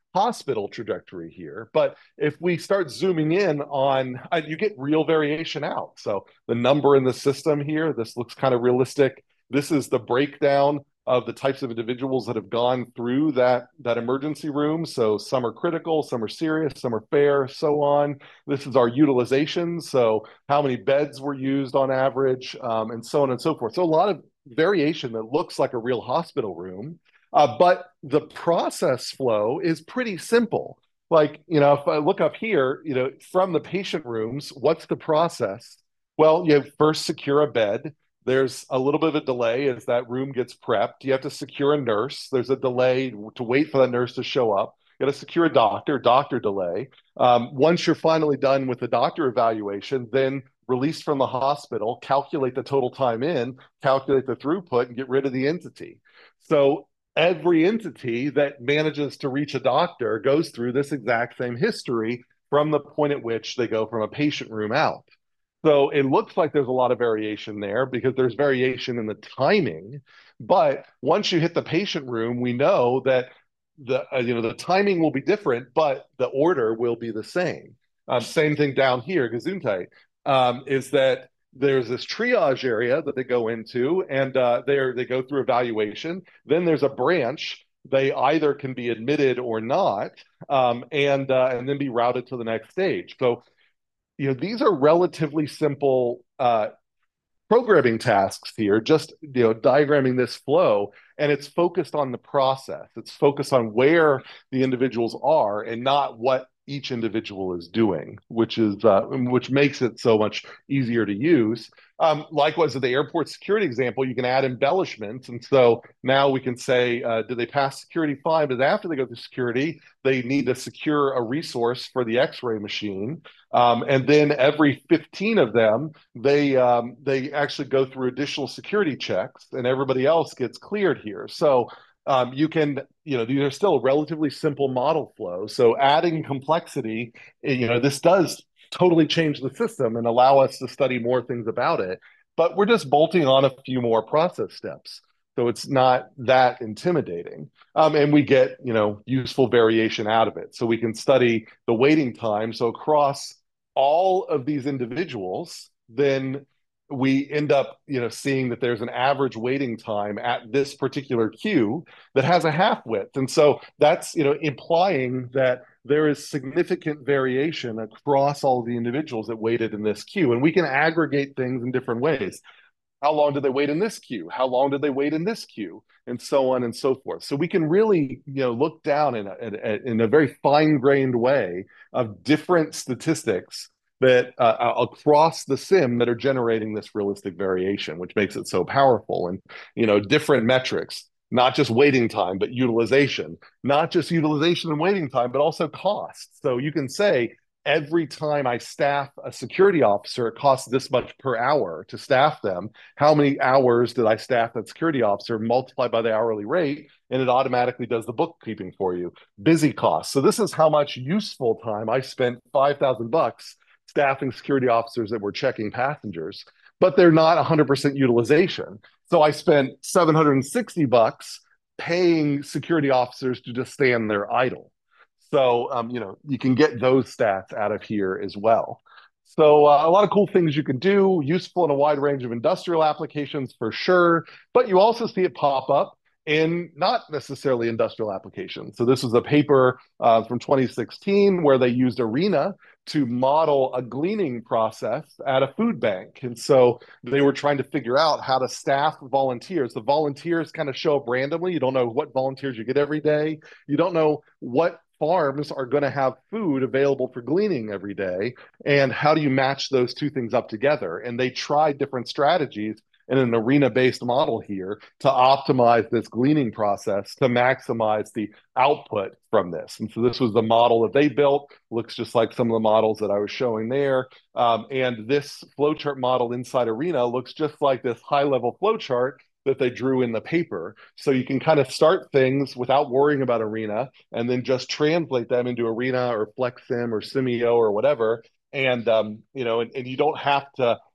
hospital trajectory here. But if we start zooming in on, uh, you get real variation out. So the number in the system here, this looks kind of realistic. This is the breakdown of the types of individuals that have gone through that, that emergency room. So some are critical, some are serious, some are fair, so on. This is our utilization. So how many beds were used on average, um, and so on and so forth. So a lot of variation that looks like a real hospital room. Uh, but the process flow is pretty simple. Like, you know, if I look up here, you know, from the patient rooms, what's the process? Well, you first secure a bed. There's a little bit of a delay as that room gets prepped. You have to secure a nurse. There's a delay to wait for that nurse to show up. You got to secure a doctor, doctor delay. Um, once you're finally done with the doctor evaluation, then release from the hospital, calculate the total time in, calculate the throughput, and get rid of the entity. So every entity that manages to reach a doctor goes through this exact same history from the point at which they go from a patient room out. So it looks like there's a lot of variation there because there's variation in the timing. But once you hit the patient room, we know that the uh, you know the timing will be different, but the order will be the same. Um, same thing down here, Gesundheit, um, is that there's this triage area that they go into, and uh, they they go through evaluation. Then there's a branch. They either can be admitted or not, um, and uh, and then be routed to the next stage. So you know, these are relatively simple uh, programming tasks here, just you know, diagramming this flow, and it's focused on the process. It's focused on where the individuals are and not what each individual is doing, which is uh, which makes it so much easier to use. Um, likewise, with the airport security example, you can add embellishments, and so now we can say, uh, did they pass security fine? But after they go through security, they need to secure a resource for the X-ray machine, um, and then every fifteen of them, they um, they actually go through additional security checks, and everybody else gets cleared here. So um, you can, you know, these are still relatively simple model flows. So adding complexity, you know, this does totally change the system and allow us to study more things about it. But we're just bolting on a few more process steps. So it's not that intimidating. Um, and we get, you know, useful variation out of it. So we can study the waiting time. So across all of these individuals, then we end up, you know, seeing that there's an average waiting time at this particular queue that has a half width. And so that's, you know, implying that there is significant variation across all of the individuals that waited in this queue. And we can aggregate things in different ways. How long did they wait in this queue? How long did they wait in this queue? And so on and so forth. So we can really, you know, look down in a, in a very fine-grained way of different statistics that uh, across the sim that are generating this realistic variation, which makes it so powerful. And, you know, different metrics, not just waiting time, but utilization, not just utilization and waiting time, but also cost. So you can say, every time I staff a security officer, it costs this much per hour to staff them. How many hours did I staff that security officer? Multiply by the hourly rate, and it automatically does the bookkeeping for you. Busy costs. So this is how much useful time I spent five thousand bucks staffing security officers that were checking passengers, but they're not one hundred percent utilization. So I spent seven hundred sixty bucks paying security officers to just stand there idle. So, um, you know, you can get those stats out of here as well. So uh, a lot of cool things you can do, useful in a wide range of industrial applications for sure, but you also see it pop up in not necessarily industrial applications. So this was a paper uh, from twenty sixteen where they used ARENA to model a gleaning process at a food bank. And so they were trying to figure out how to staff volunteers. The volunteers kind of show up randomly. You don't know what volunteers you get every day. You don't know what farms are going to have food available for gleaning every day. And how do you match those two things up together? And they tried different strategies in an ARENA-based model here to optimize this gleaning process to maximize the output from this. And so this was the model that they built. Looks just like some of the models that I was showing there. Um, and this flowchart model inside ARENA looks just like this high-level flowchart that they drew in the paper. So you can kind of start things without worrying about ARENA and then just translate them into ARENA or FlexSim or Simio or whatever. And, um, you know, and, and you don't have to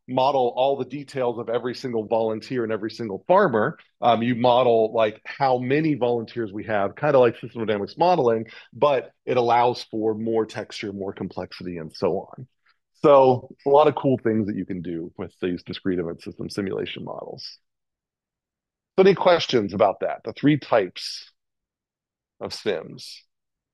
model all the details of every single volunteer and every single farmer. Um, you model like how many volunteers we have, kind of like system dynamics modeling, but it allows for more texture, more complexity, and so on. So a lot of cool things that you can do with these discrete event system simulation models. So any questions about that? The three types of sims.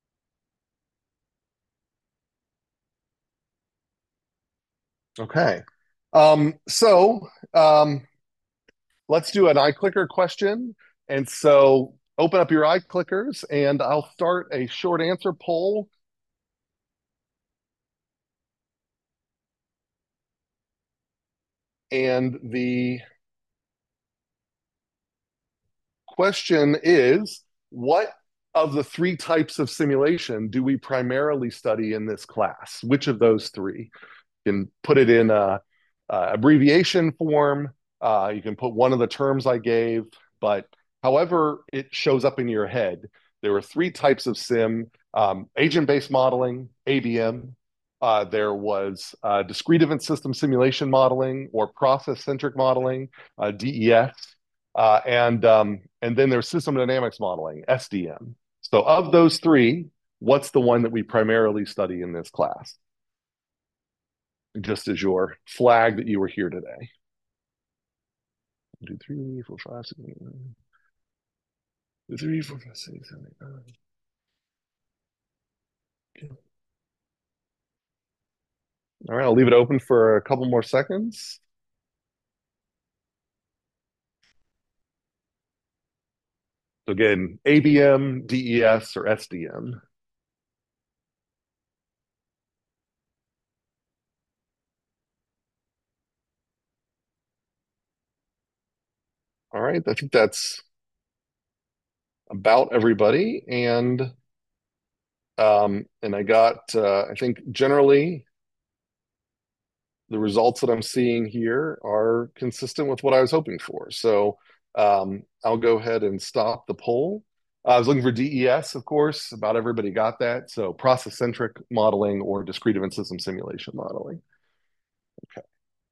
Okay. Um, so um, let's do an iClicker question. And so open up your iClickers and I'll start a short answer poll. And the question is, what of the three types of simulation do we primarily study in this class? Which of those three? You can put it in a, a abbreviation form. Uh, you can put one of the terms I gave, but however it shows up in your head, there were three types of sim: um, agent-based modeling, A B M. Uh, there was uh, discrete event system simulation modeling or process-centric modeling, uh, D E S, uh, and um, and then there's system dynamics modeling, S D M. So of those three, what's the one that we primarily study in this class? Just as your flag that you were here today. Two, three, four, five, six, eight, nine. Two, three, four, five, six, seven, eight, nine. Okay. All right, I'll leave it open for a couple more seconds. So again, A B M, D E S, or S D M. All right, I think that's about everybody. And um, and I got, uh, I think generally the results that I'm seeing here are consistent with what I was hoping for. So um, I'll go ahead and stop the poll. I was looking for D E S, of course. About everybody got that. So process-centric modeling or discrete event system simulation modeling. Okay.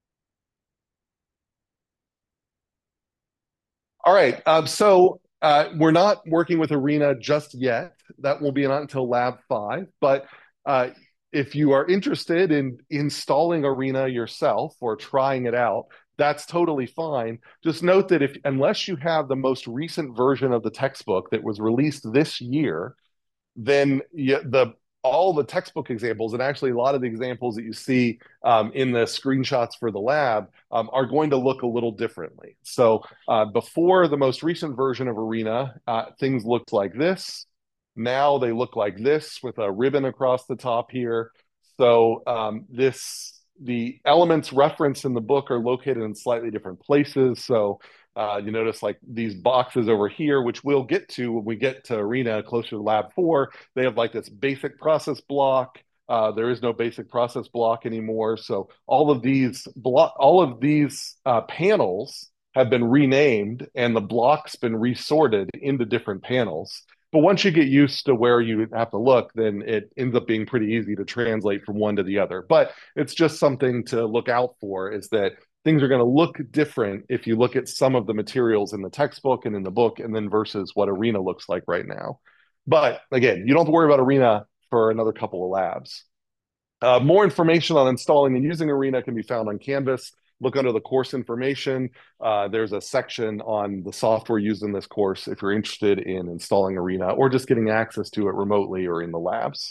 All right. Um, so uh, we're not working with Arena just yet. That will be not until Lab five. But uh, if you are interested in installing Arena yourself or trying it out, that's totally fine. Just note that if unless you have the most recent version of the textbook that was released this year, then you, the all the textbook examples and actually a lot of the examples that you see um, in the screenshots for the lab um, are going to look a little differently. So uh, before the most recent version of Arena, uh, things looked like this. Now they look like this with a ribbon across the top here. So um, this the elements referenced in the book are located in slightly different places. So uh, you notice like these boxes over here, which we'll get to when we get to Arena closer to Lab four. They have like this basic process block. Uh, there is no basic process block anymore. So all of these block, all of these uh, panels have been renamed, and the block's been resorted into different panels. But once you get used to where you have to look, then it ends up being pretty easy to translate from one to the other. But it's just something to look out for, is that things are going to look different if you look at some of the materials in the textbook and in the book, and then versus what Arena looks like right now. But again, you don't have to worry about Arena for another couple of labs. Uh, more information on installing and using Arena can be found on Canvas. Look under the course information. Uh, there's a section on the software used in this course if you're interested in installing Arena or just getting access to it remotely or in the labs.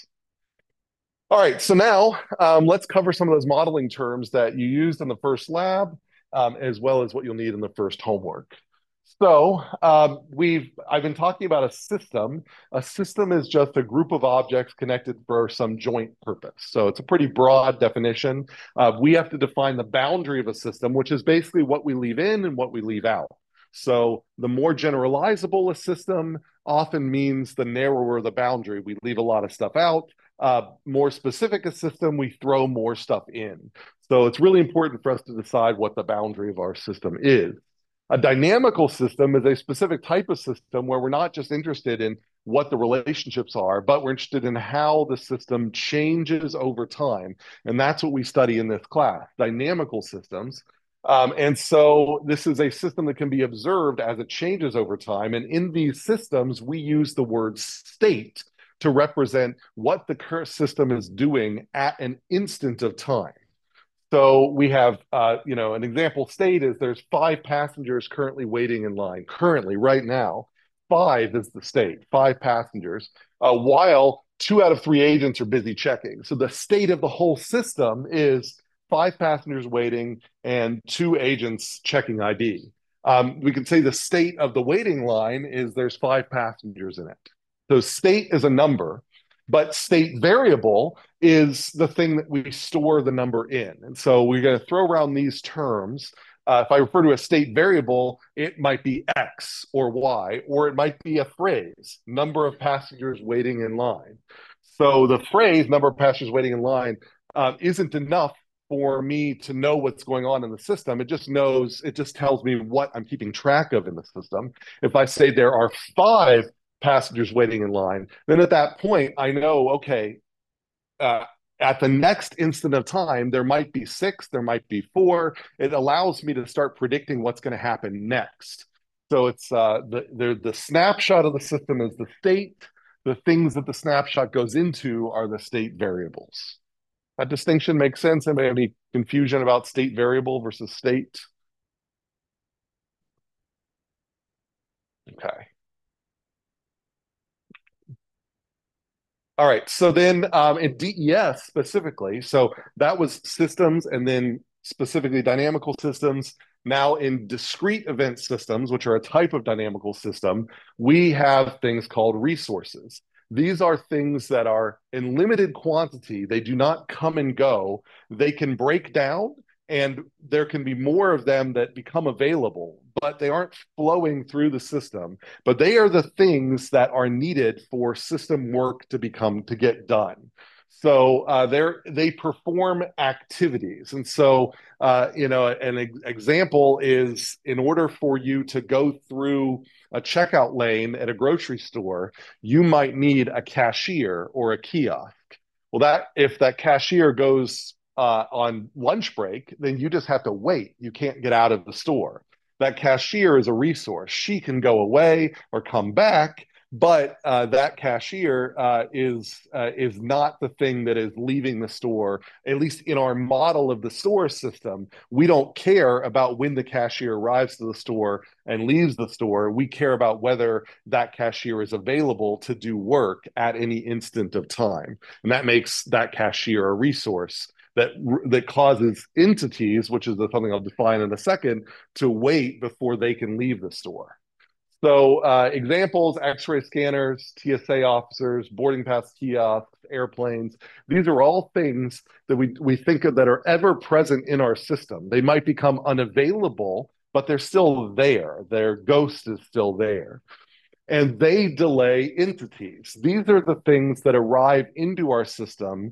All right, so now um, let's cover some of those modeling terms that you used in the first lab, um, as well as what you'll need in the first homework. So um, we've I've been talking about a system. A system is just a group of objects connected for some joint purpose. So it's a pretty broad definition. Uh, we have to define the boundary of a system, which is basically what we leave in and what we leave out. So the more generalizable a system often means the narrower the boundary. We leave a lot of stuff out. Uh, more specific a system, we throw more stuff in. So it's really important for us to decide what the boundary of our system is. A dynamical system is a specific type of system where we're not just interested in what the relationships are, but we're interested in how the system changes over time. And that's what we study in this class, dynamical systems. Um, and so this is a system that can be observed as it changes over time. And in these systems, we use the word state to represent what the current system is doing at an instant of time. So we have, uh, you know, an example state is there's five passengers currently waiting in line. Currently, right now, five is the state, five passengers, uh, while two out of three agents are busy checking. So the state of the whole system is five passengers waiting and two agents checking I D. Um, we can say the state of the waiting line is there's five passengers in it. So state is a number, but state variable is the thing that we store the number in. And so we're going to throw around these terms. Uh, if I refer to a state variable, it might be X or Y, or it might be a phrase, number of passengers waiting in line. So the phrase, number of passengers waiting in line, uh, isn't enough for me to know what's going on in the system. It just knows, it just tells me what I'm keeping track of in the system. If I say there are five passengers waiting in line, then at that point, I know, okay, uh, at the next instant of time, there might be six, there might be four. It allows me to start predicting what's going to happen next. So it's uh, the, the, the snapshot of the system is the state. The things that the snapshot goes into are the state variables. That distinction makes sense? Anybody have any confusion about state variable versus state? Okay. All right. So then um, in D E S specifically, so that was systems and then specifically dynamical systems. Now in discrete event systems, which are a type of dynamical system, we have things called resources. These are things that are in limited quantity. They do not come and go. They can break down and there can be more of them that become available, but they aren't flowing through the system. But they are the things that are needed for system work to become to get done. So uh, they're they perform activities, and so uh, you know an e- example is in order for you to go through a checkout lane at a grocery store, you might need a cashier or a kiosk. Well, that if that cashier goes uh, on lunch break, then you just have to wait. You can't get out of the store. That cashier is a resource. She can go away or come back, but uh, that cashier uh, is uh, is not the thing that is leaving the store. At least in our model of the store system, we don't care about when the cashier arrives to the store and leaves the store. We care about whether that cashier is available to do work at any instant of time, and that makes that cashier a resource that that causes entities, which is the, something I'll define in a second, to wait before they can leave the store. So uh, examples, X-ray scanners, T S A officers, boarding pass kiosks, airplanes. These are all things that we, we think of that are ever present in our system. They might become unavailable, but they're still there. Their ghost is still there. And they delay entities. These are the things that arrive into our system,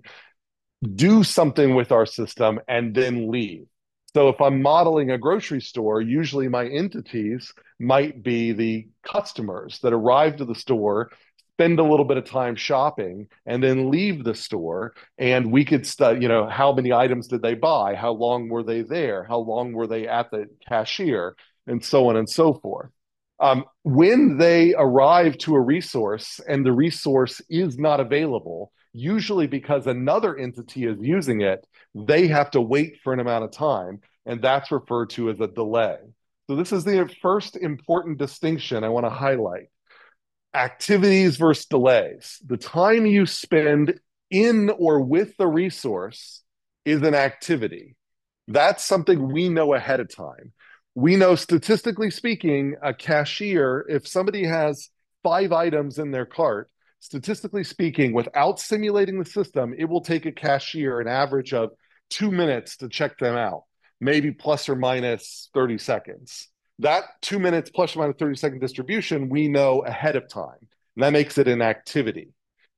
do something with our system, and then leave. So if I'm modeling a grocery store, usually my entities might be the customers that arrive to the store, spend a little bit of time shopping, and then leave the store. And we could study, you know, how many items did they buy? How long were they there? How long were they at the cashier? And so on and so forth. Um, when they arrive to a resource and the resource is not available, usually because another entity is using it, they have to wait for an amount of time, and that's referred to as a delay. So this is the first important distinction I want to highlight. Activities versus delays. The time you spend in or with the resource is an activity. That's something we know ahead of time. We know, statistically speaking, a cashier, if somebody has five items in their cart, statistically speaking, without simulating the system, it will take a cashier an average of two minutes to check them out, maybe plus or minus thirty seconds. That two minutes plus or minus thirty second distribution, we know ahead of time. And that makes it an activity.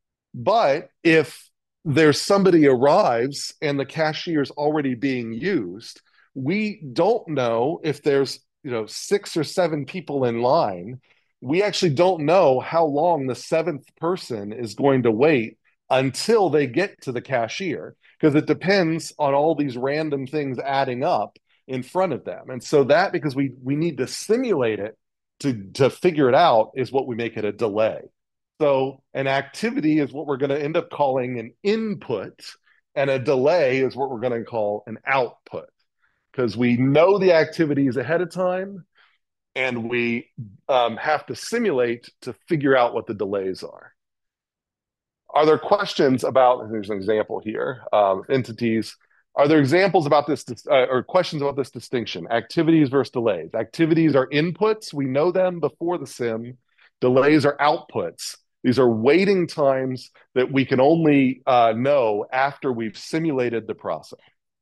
But if there's somebody arrives and the cashier is already being used, we don't know if there's you know, six or seven people in line, we actually don't know how long the seventh person is going to wait until they get to the cashier, because it depends on all these random things adding up in front of them. And so that, because we we need to simulate it to to figure it out, is what we make it a delay. So an activity is what we're going to end up calling an input, and a delay is what we're going to call an output, because we know the activities ahead of time, and we um, have to simulate to figure out what the delays are. Are there questions about, there's an example here, um, entities. Are there examples about this, uh, or questions about this distinction? Activities versus delays. Activities are inputs. We know them before the sim. Delays are outputs. These are waiting times that we can only uh, know after we've simulated the process.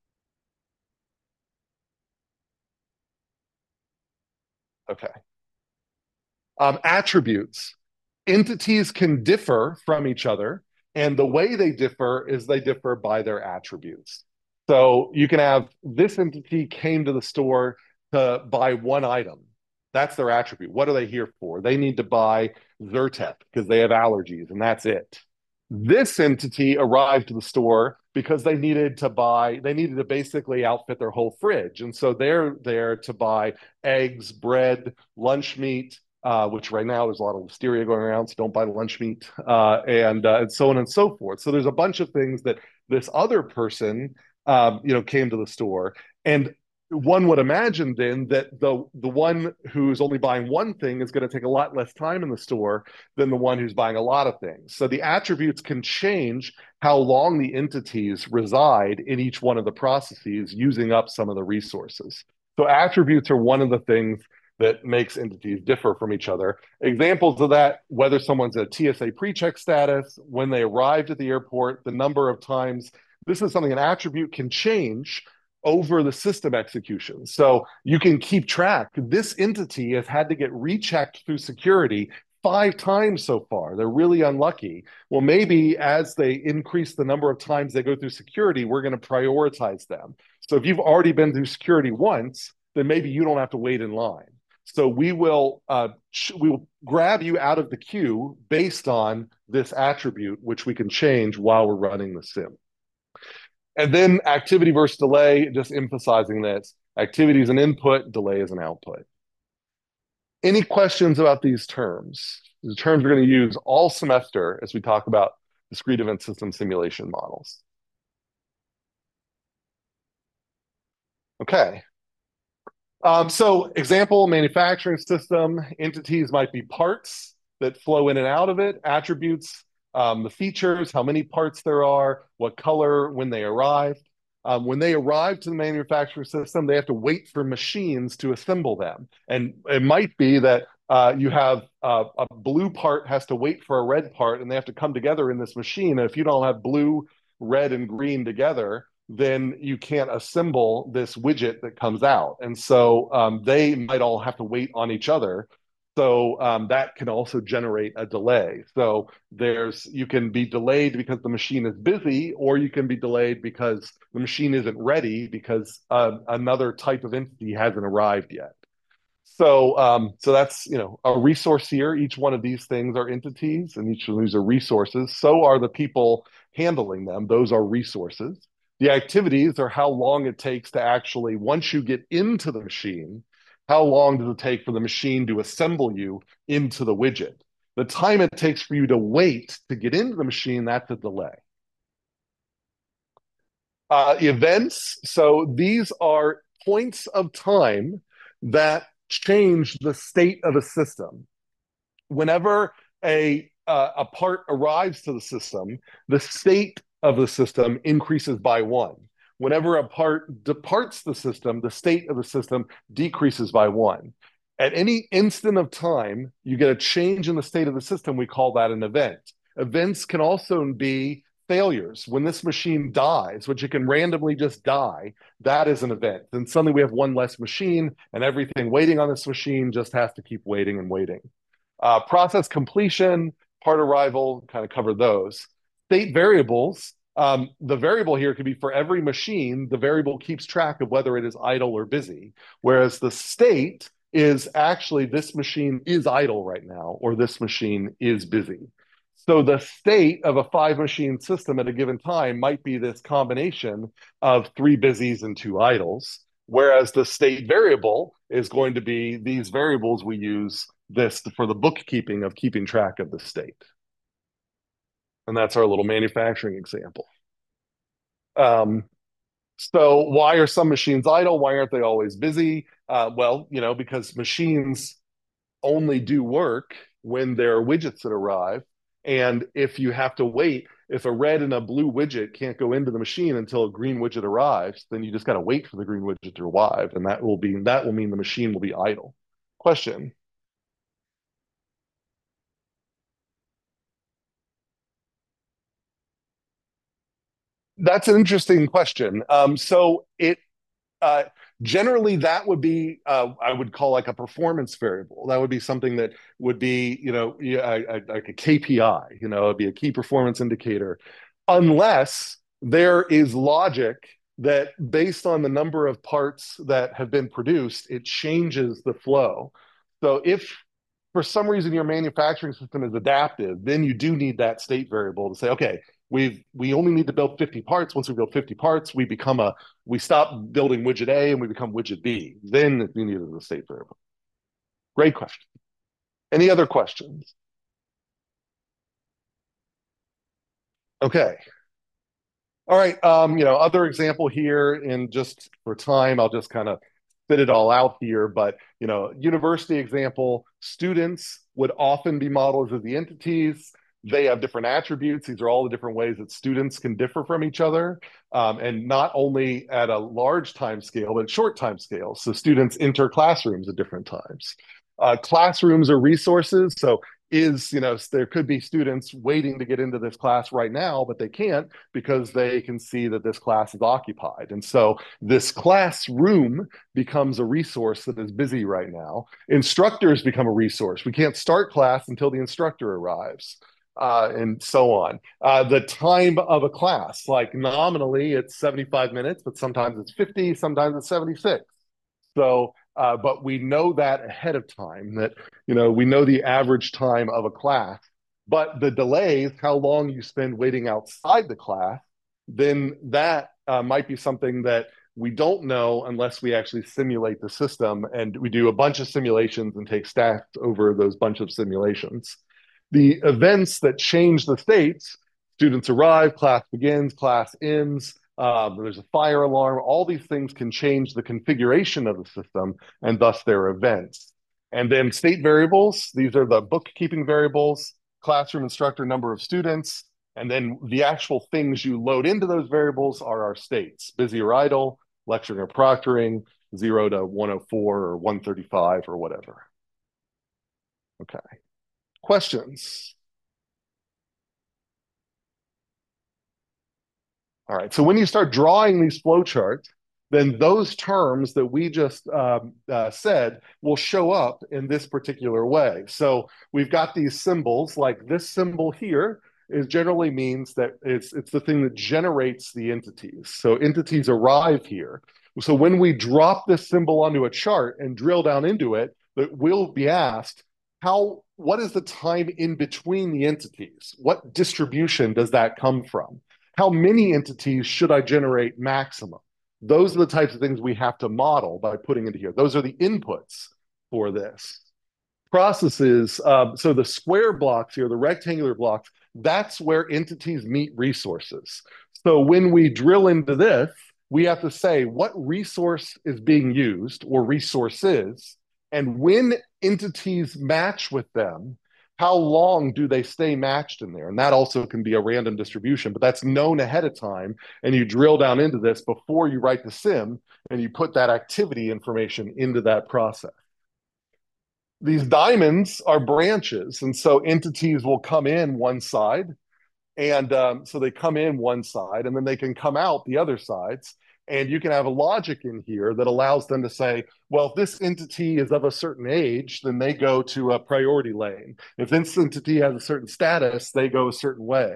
Okay. Um, attributes. Entities can differ from each other, and the way they differ is they differ by their attributes. So you can have this entity came to the store to buy one item. That's their attribute. What are they here for? They need to buy Zyrtec because they have allergies, and that's it. This entity arrived to the store because they needed to buy, they needed to basically outfit their whole fridge. And so they're there to buy eggs, bread, lunch meat, uh, which right now there's a lot of listeria going around, so don't buy lunch meat, uh, and, uh, and so on and so forth. So there's a bunch of things that this other person, um, you know, came to the store, and one would imagine then that the the one who's only buying one thing is going to take a lot less time in the store than the one who's buying a lot of things. So the attributes can change how long the entities reside in each one of the processes, using up some of the resources. So attributes are one of the things that makes entities differ from each other. Examples of that, whether someone's a T S A pre-check status, when they arrived at the airport, the number of times. This is something an attribute can change over the system execution. So you can keep track. This entity has had to get rechecked through security five times so far. They're really unlucky. Well, maybe as they increase the number of times they go through security, we're going to prioritize them. So if you've already been through security once, then maybe you don't have to wait in line. So we will uh, we will grab you out of the queue based on this attribute, which we can change while we're running the sim. And then activity versus delay, just emphasizing this. Activity is an input, delay is an output. Any questions about these terms? These terms we're going to use all semester as we talk about discrete event system simulation models. Okay. Um, so example, manufacturing system, entities might be parts that flow in and out of it, attributes, um, the features, how many parts there are, what color, when they arrived. Um, when they arrive to the manufacturing system, they have to wait for machines to assemble them. And it might be that uh, you have uh, a blue part has to wait for a red part, and they have to come together in this machine. And if you don't have blue, red, and green together, then you can't assemble this widget that comes out. And so um, they might all have to wait on each other. So um, that can also generate a delay. So there's you can be delayed because the machine is busy, or you can be delayed because the machine isn't ready because uh, another type of entity hasn't arrived yet. So um, so that's you know a resource here. Each one of these things are entities, and each of these are resources. So are the people handling them. Those are resources. The activities are how long it takes to actually, once you get into the machine, how long does it take for the machine to assemble you into the widget? The time it takes for you to wait to get into the machine, that's a delay. Uh, events, so these are points of time that change the state of a system. Whenever a, uh, a part arrives to the system, the state of the system increases by one. Whenever a part departs the system, the state of the system decreases by one. At any instant of time, you get a change in the state of the system. We call that an event. Events can also be failures. When this machine dies, which it can randomly just die, that is an event. Then suddenly we have one less machine, and everything waiting on this machine just has to keep waiting and waiting. Uh, process completion, part arrival, kind of cover those. State variables Um, the variable here could be for every machine, the variable keeps track of whether it is idle or busy, whereas the state is actually this machine is idle right now, or this machine is busy. So the state of a five machine system at a given time might be this combination of three busies and two idles, whereas the state variable is going to be these variables we use this for the bookkeeping of keeping track of the state. And that's our little manufacturing example. Um, so why are some machines idle? Why aren't they always busy? Uh, well, you know, because machines only do work when there are widgets that arrive. And if you have to wait, if a red and a blue widget can't go into the machine until a green widget arrives, then you just got to wait for the green widget to arrive, and that will be that will mean the machine will be idle. Question. That's an interesting question. Um, so it uh, generally that would be uh, I would call like a performance variable. That would be something that would be you know yeah, like a K P I. You know, it'd be a key performance indicator, unless there is logic that based on the number of parts that have been produced, it changes the flow. So if for some reason your manufacturing system is adaptive, then you do need that state variable to say, okay, we've we only need to build fifty parts. Once we build fifty parts, we become a we stop building widget A and we become widget B. Then you need a state variable. Great question. Any other questions? Okay. All right. Um, you know, other example here, and just for time, I'll just kind of spit it all out here. But you know, university example, students would often be modeled as the entities. They have different attributes. These are all the different ways that students can differ from each other, um, and not only at a large time scale, but short time scales. So students enter classrooms at different times. Uh, classrooms are resources. So is you know there could be students waiting to get into this class right now, but they can't because they can see that this class is occupied. And so this classroom becomes a resource that is busy right now. Instructors become a resource. We can't start class until the instructor arrives. Uh, and so on. Uh, the time of a class, like nominally it's seventy-five minutes, but sometimes it's fifty, sometimes it's seventy-six. So, uh, but we know that ahead of time that, you know, we know the average time of a class, but the delays, how long you spend waiting outside the class, then that uh, might be something that we don't know unless we actually simulate the system, and we do a bunch of simulations and take stats over those bunch of simulations. The events that change the states, students arrive, class begins, class ends, um, there's a fire alarm. All these things can change the configuration of the system and thus their events. And then state variables, these are the bookkeeping variables, classroom instructor, number of students. And then the actual things you load into those variables are our states, busy or idle, lecturing or proctoring, zero to one oh four or one thirty-five or whatever. Okay. Questions? All right. So when you start drawing these flowcharts, then those terms that we just um, uh, said will show up in this particular way. So we've got these symbols, like this symbol here is generally means that it's it's the thing that generates the entities. So entities arrive here. So when we drop this symbol onto a chart and drill down into it, that we'll be asked, how what is the time in between the entities? What distribution does that come from? How many entities should I generate maximum? Those are the types of things we have to model by putting into here. Those are the inputs for this. Processes, uh, so the square blocks here, the rectangular blocks, that's where entities meet resources. So when we drill into this, we have to say what resource is being used or resources, and when entities match with them, how long do they stay matched in there? And that also can be a random distribution, but that's known ahead of time. And you drill down into this before you write the sim, and you put that activity information into that process. These diamonds are branches. And so entities will come in one side. And um, so they come in one side and then they can come out the other sides. And you can have a logic in here that allows them to say, well, if this entity is of a certain age, then they go to a priority lane. If this entity has a certain status, they go a certain way.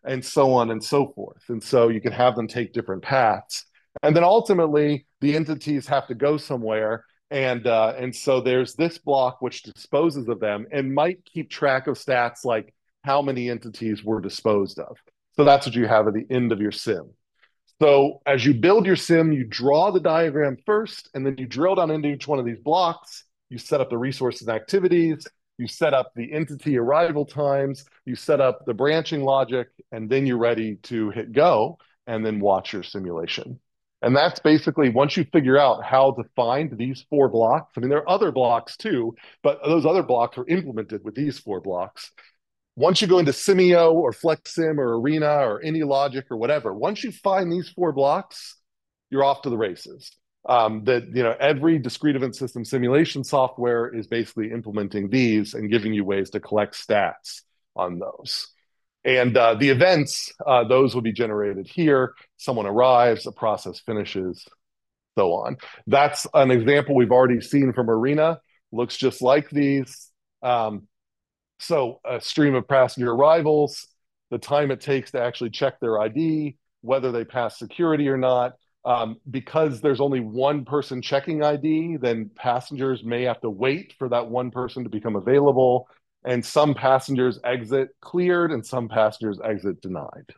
and so on and so forth. And so you can have them take different paths. And then ultimately, the entities have to go somewhere. And uh, and so there's this block which disposes of them and might keep track of stats like how many entities were disposed of. So that's what you have at the end of your sim. So as you build your sim, you draw the diagram first, and then you drill down into each one of these blocks. You set up the resources and activities. You set up the entity arrival times. You set up the branching logic, and then you're ready to hit go and then watch your simulation. And that's basically once you figure out how to find these four blocks. I mean, there are other blocks too, but those other blocks are implemented with these four blocks. Once you go into Simio or FlexSim or Arena or AnyLogic or whatever, once you find these four blocks, you're off to the races. Um, that you know, every discrete event system simulation software is basically implementing these and giving you ways to collect stats on those. And uh, the events, uh, those will be generated here. Someone arrives, a process finishes, so on. That's an example we've already seen from Arena. Looks just like these. Um, so a stream of passenger arrivals, the time it takes to actually check their I D, whether they pass security or not. Um, because there's only one person checking I D, then passengers may have to wait for that one person to become available. And some passengers exit cleared and some passengers exit denied.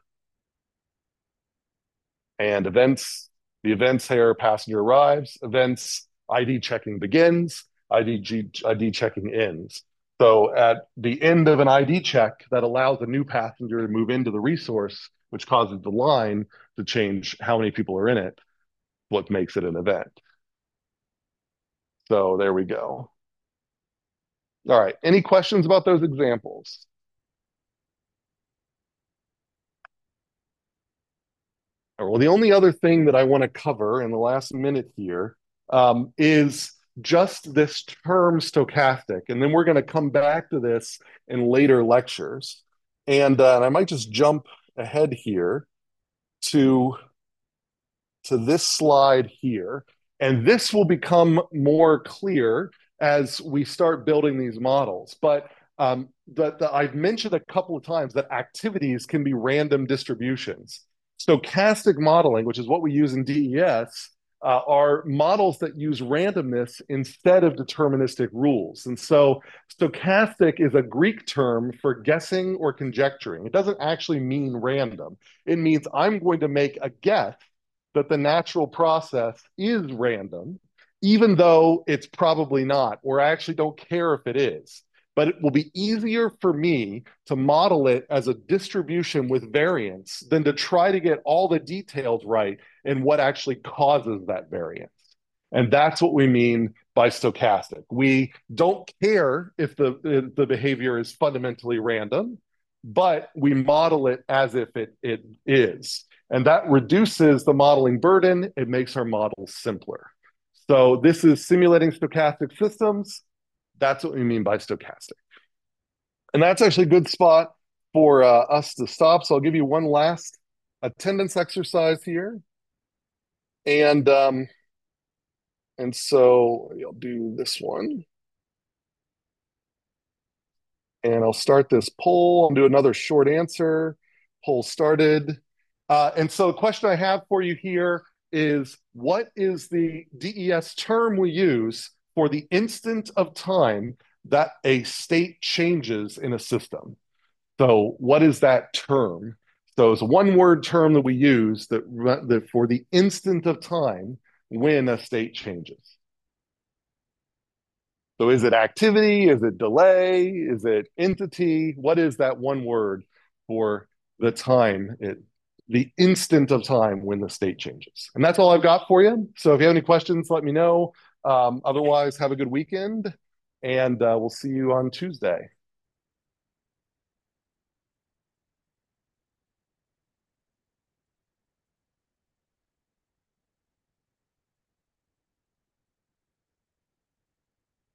And events, the events here, passenger arrives, events, I D checking begins, I D, I D checking ends. So at the end of an I D check, that allows a new passenger to move into the resource, which causes the line to change how many people are in it, what makes it an event. So there we go. All right, any questions about those examples? Well, the only other thing that I want to cover in the last minute here um, is just this term stochastic. And then we're going to come back to this in later lectures. And, uh, and I might just jump ahead here to, to this slide here. And this will become more clear as we start building these models. But um, the, the, I've mentioned a couple of times that activities can be random distributions. Stochastic modeling, which is what we use in D E S, uh, are models that use randomness instead of deterministic rules. And so stochastic is a Greek term for guessing or conjecturing. It doesn't actually mean random. It means I'm going to make a guess that the natural process is random, even though it's probably not, or I actually don't care if it is. But it will be easier for me to model it as a distribution with variance than to try to get all the details right in what actually causes that variance. And that's what we mean by stochastic. We don't care if the, if the behavior is fundamentally random, but we model it as if it, it is. And that reduces the modeling burden. It makes our models simpler. So this is simulating stochastic systems. That's what we mean by stochastic. And that's actually a good spot for uh, us to stop. So I'll give you one last attendance exercise here. And, um, and so I'll do this one. And I'll start this poll. I'll do another short answer. Poll started. Uh, and so the question I have for you here is, what is the D E S term we use for the instant of time that a state changes in a system? So what is that term? So it's a one-word term that we use that, that for the instant of time when a state changes. So is it activity? Is it delay? Is it entity? What is that one word for the time, it, the instant of time when the state changes? And that's all I've got for you. So if you have any questions, let me know. Um, otherwise, have a good weekend, and uh, we'll see you on Tuesday.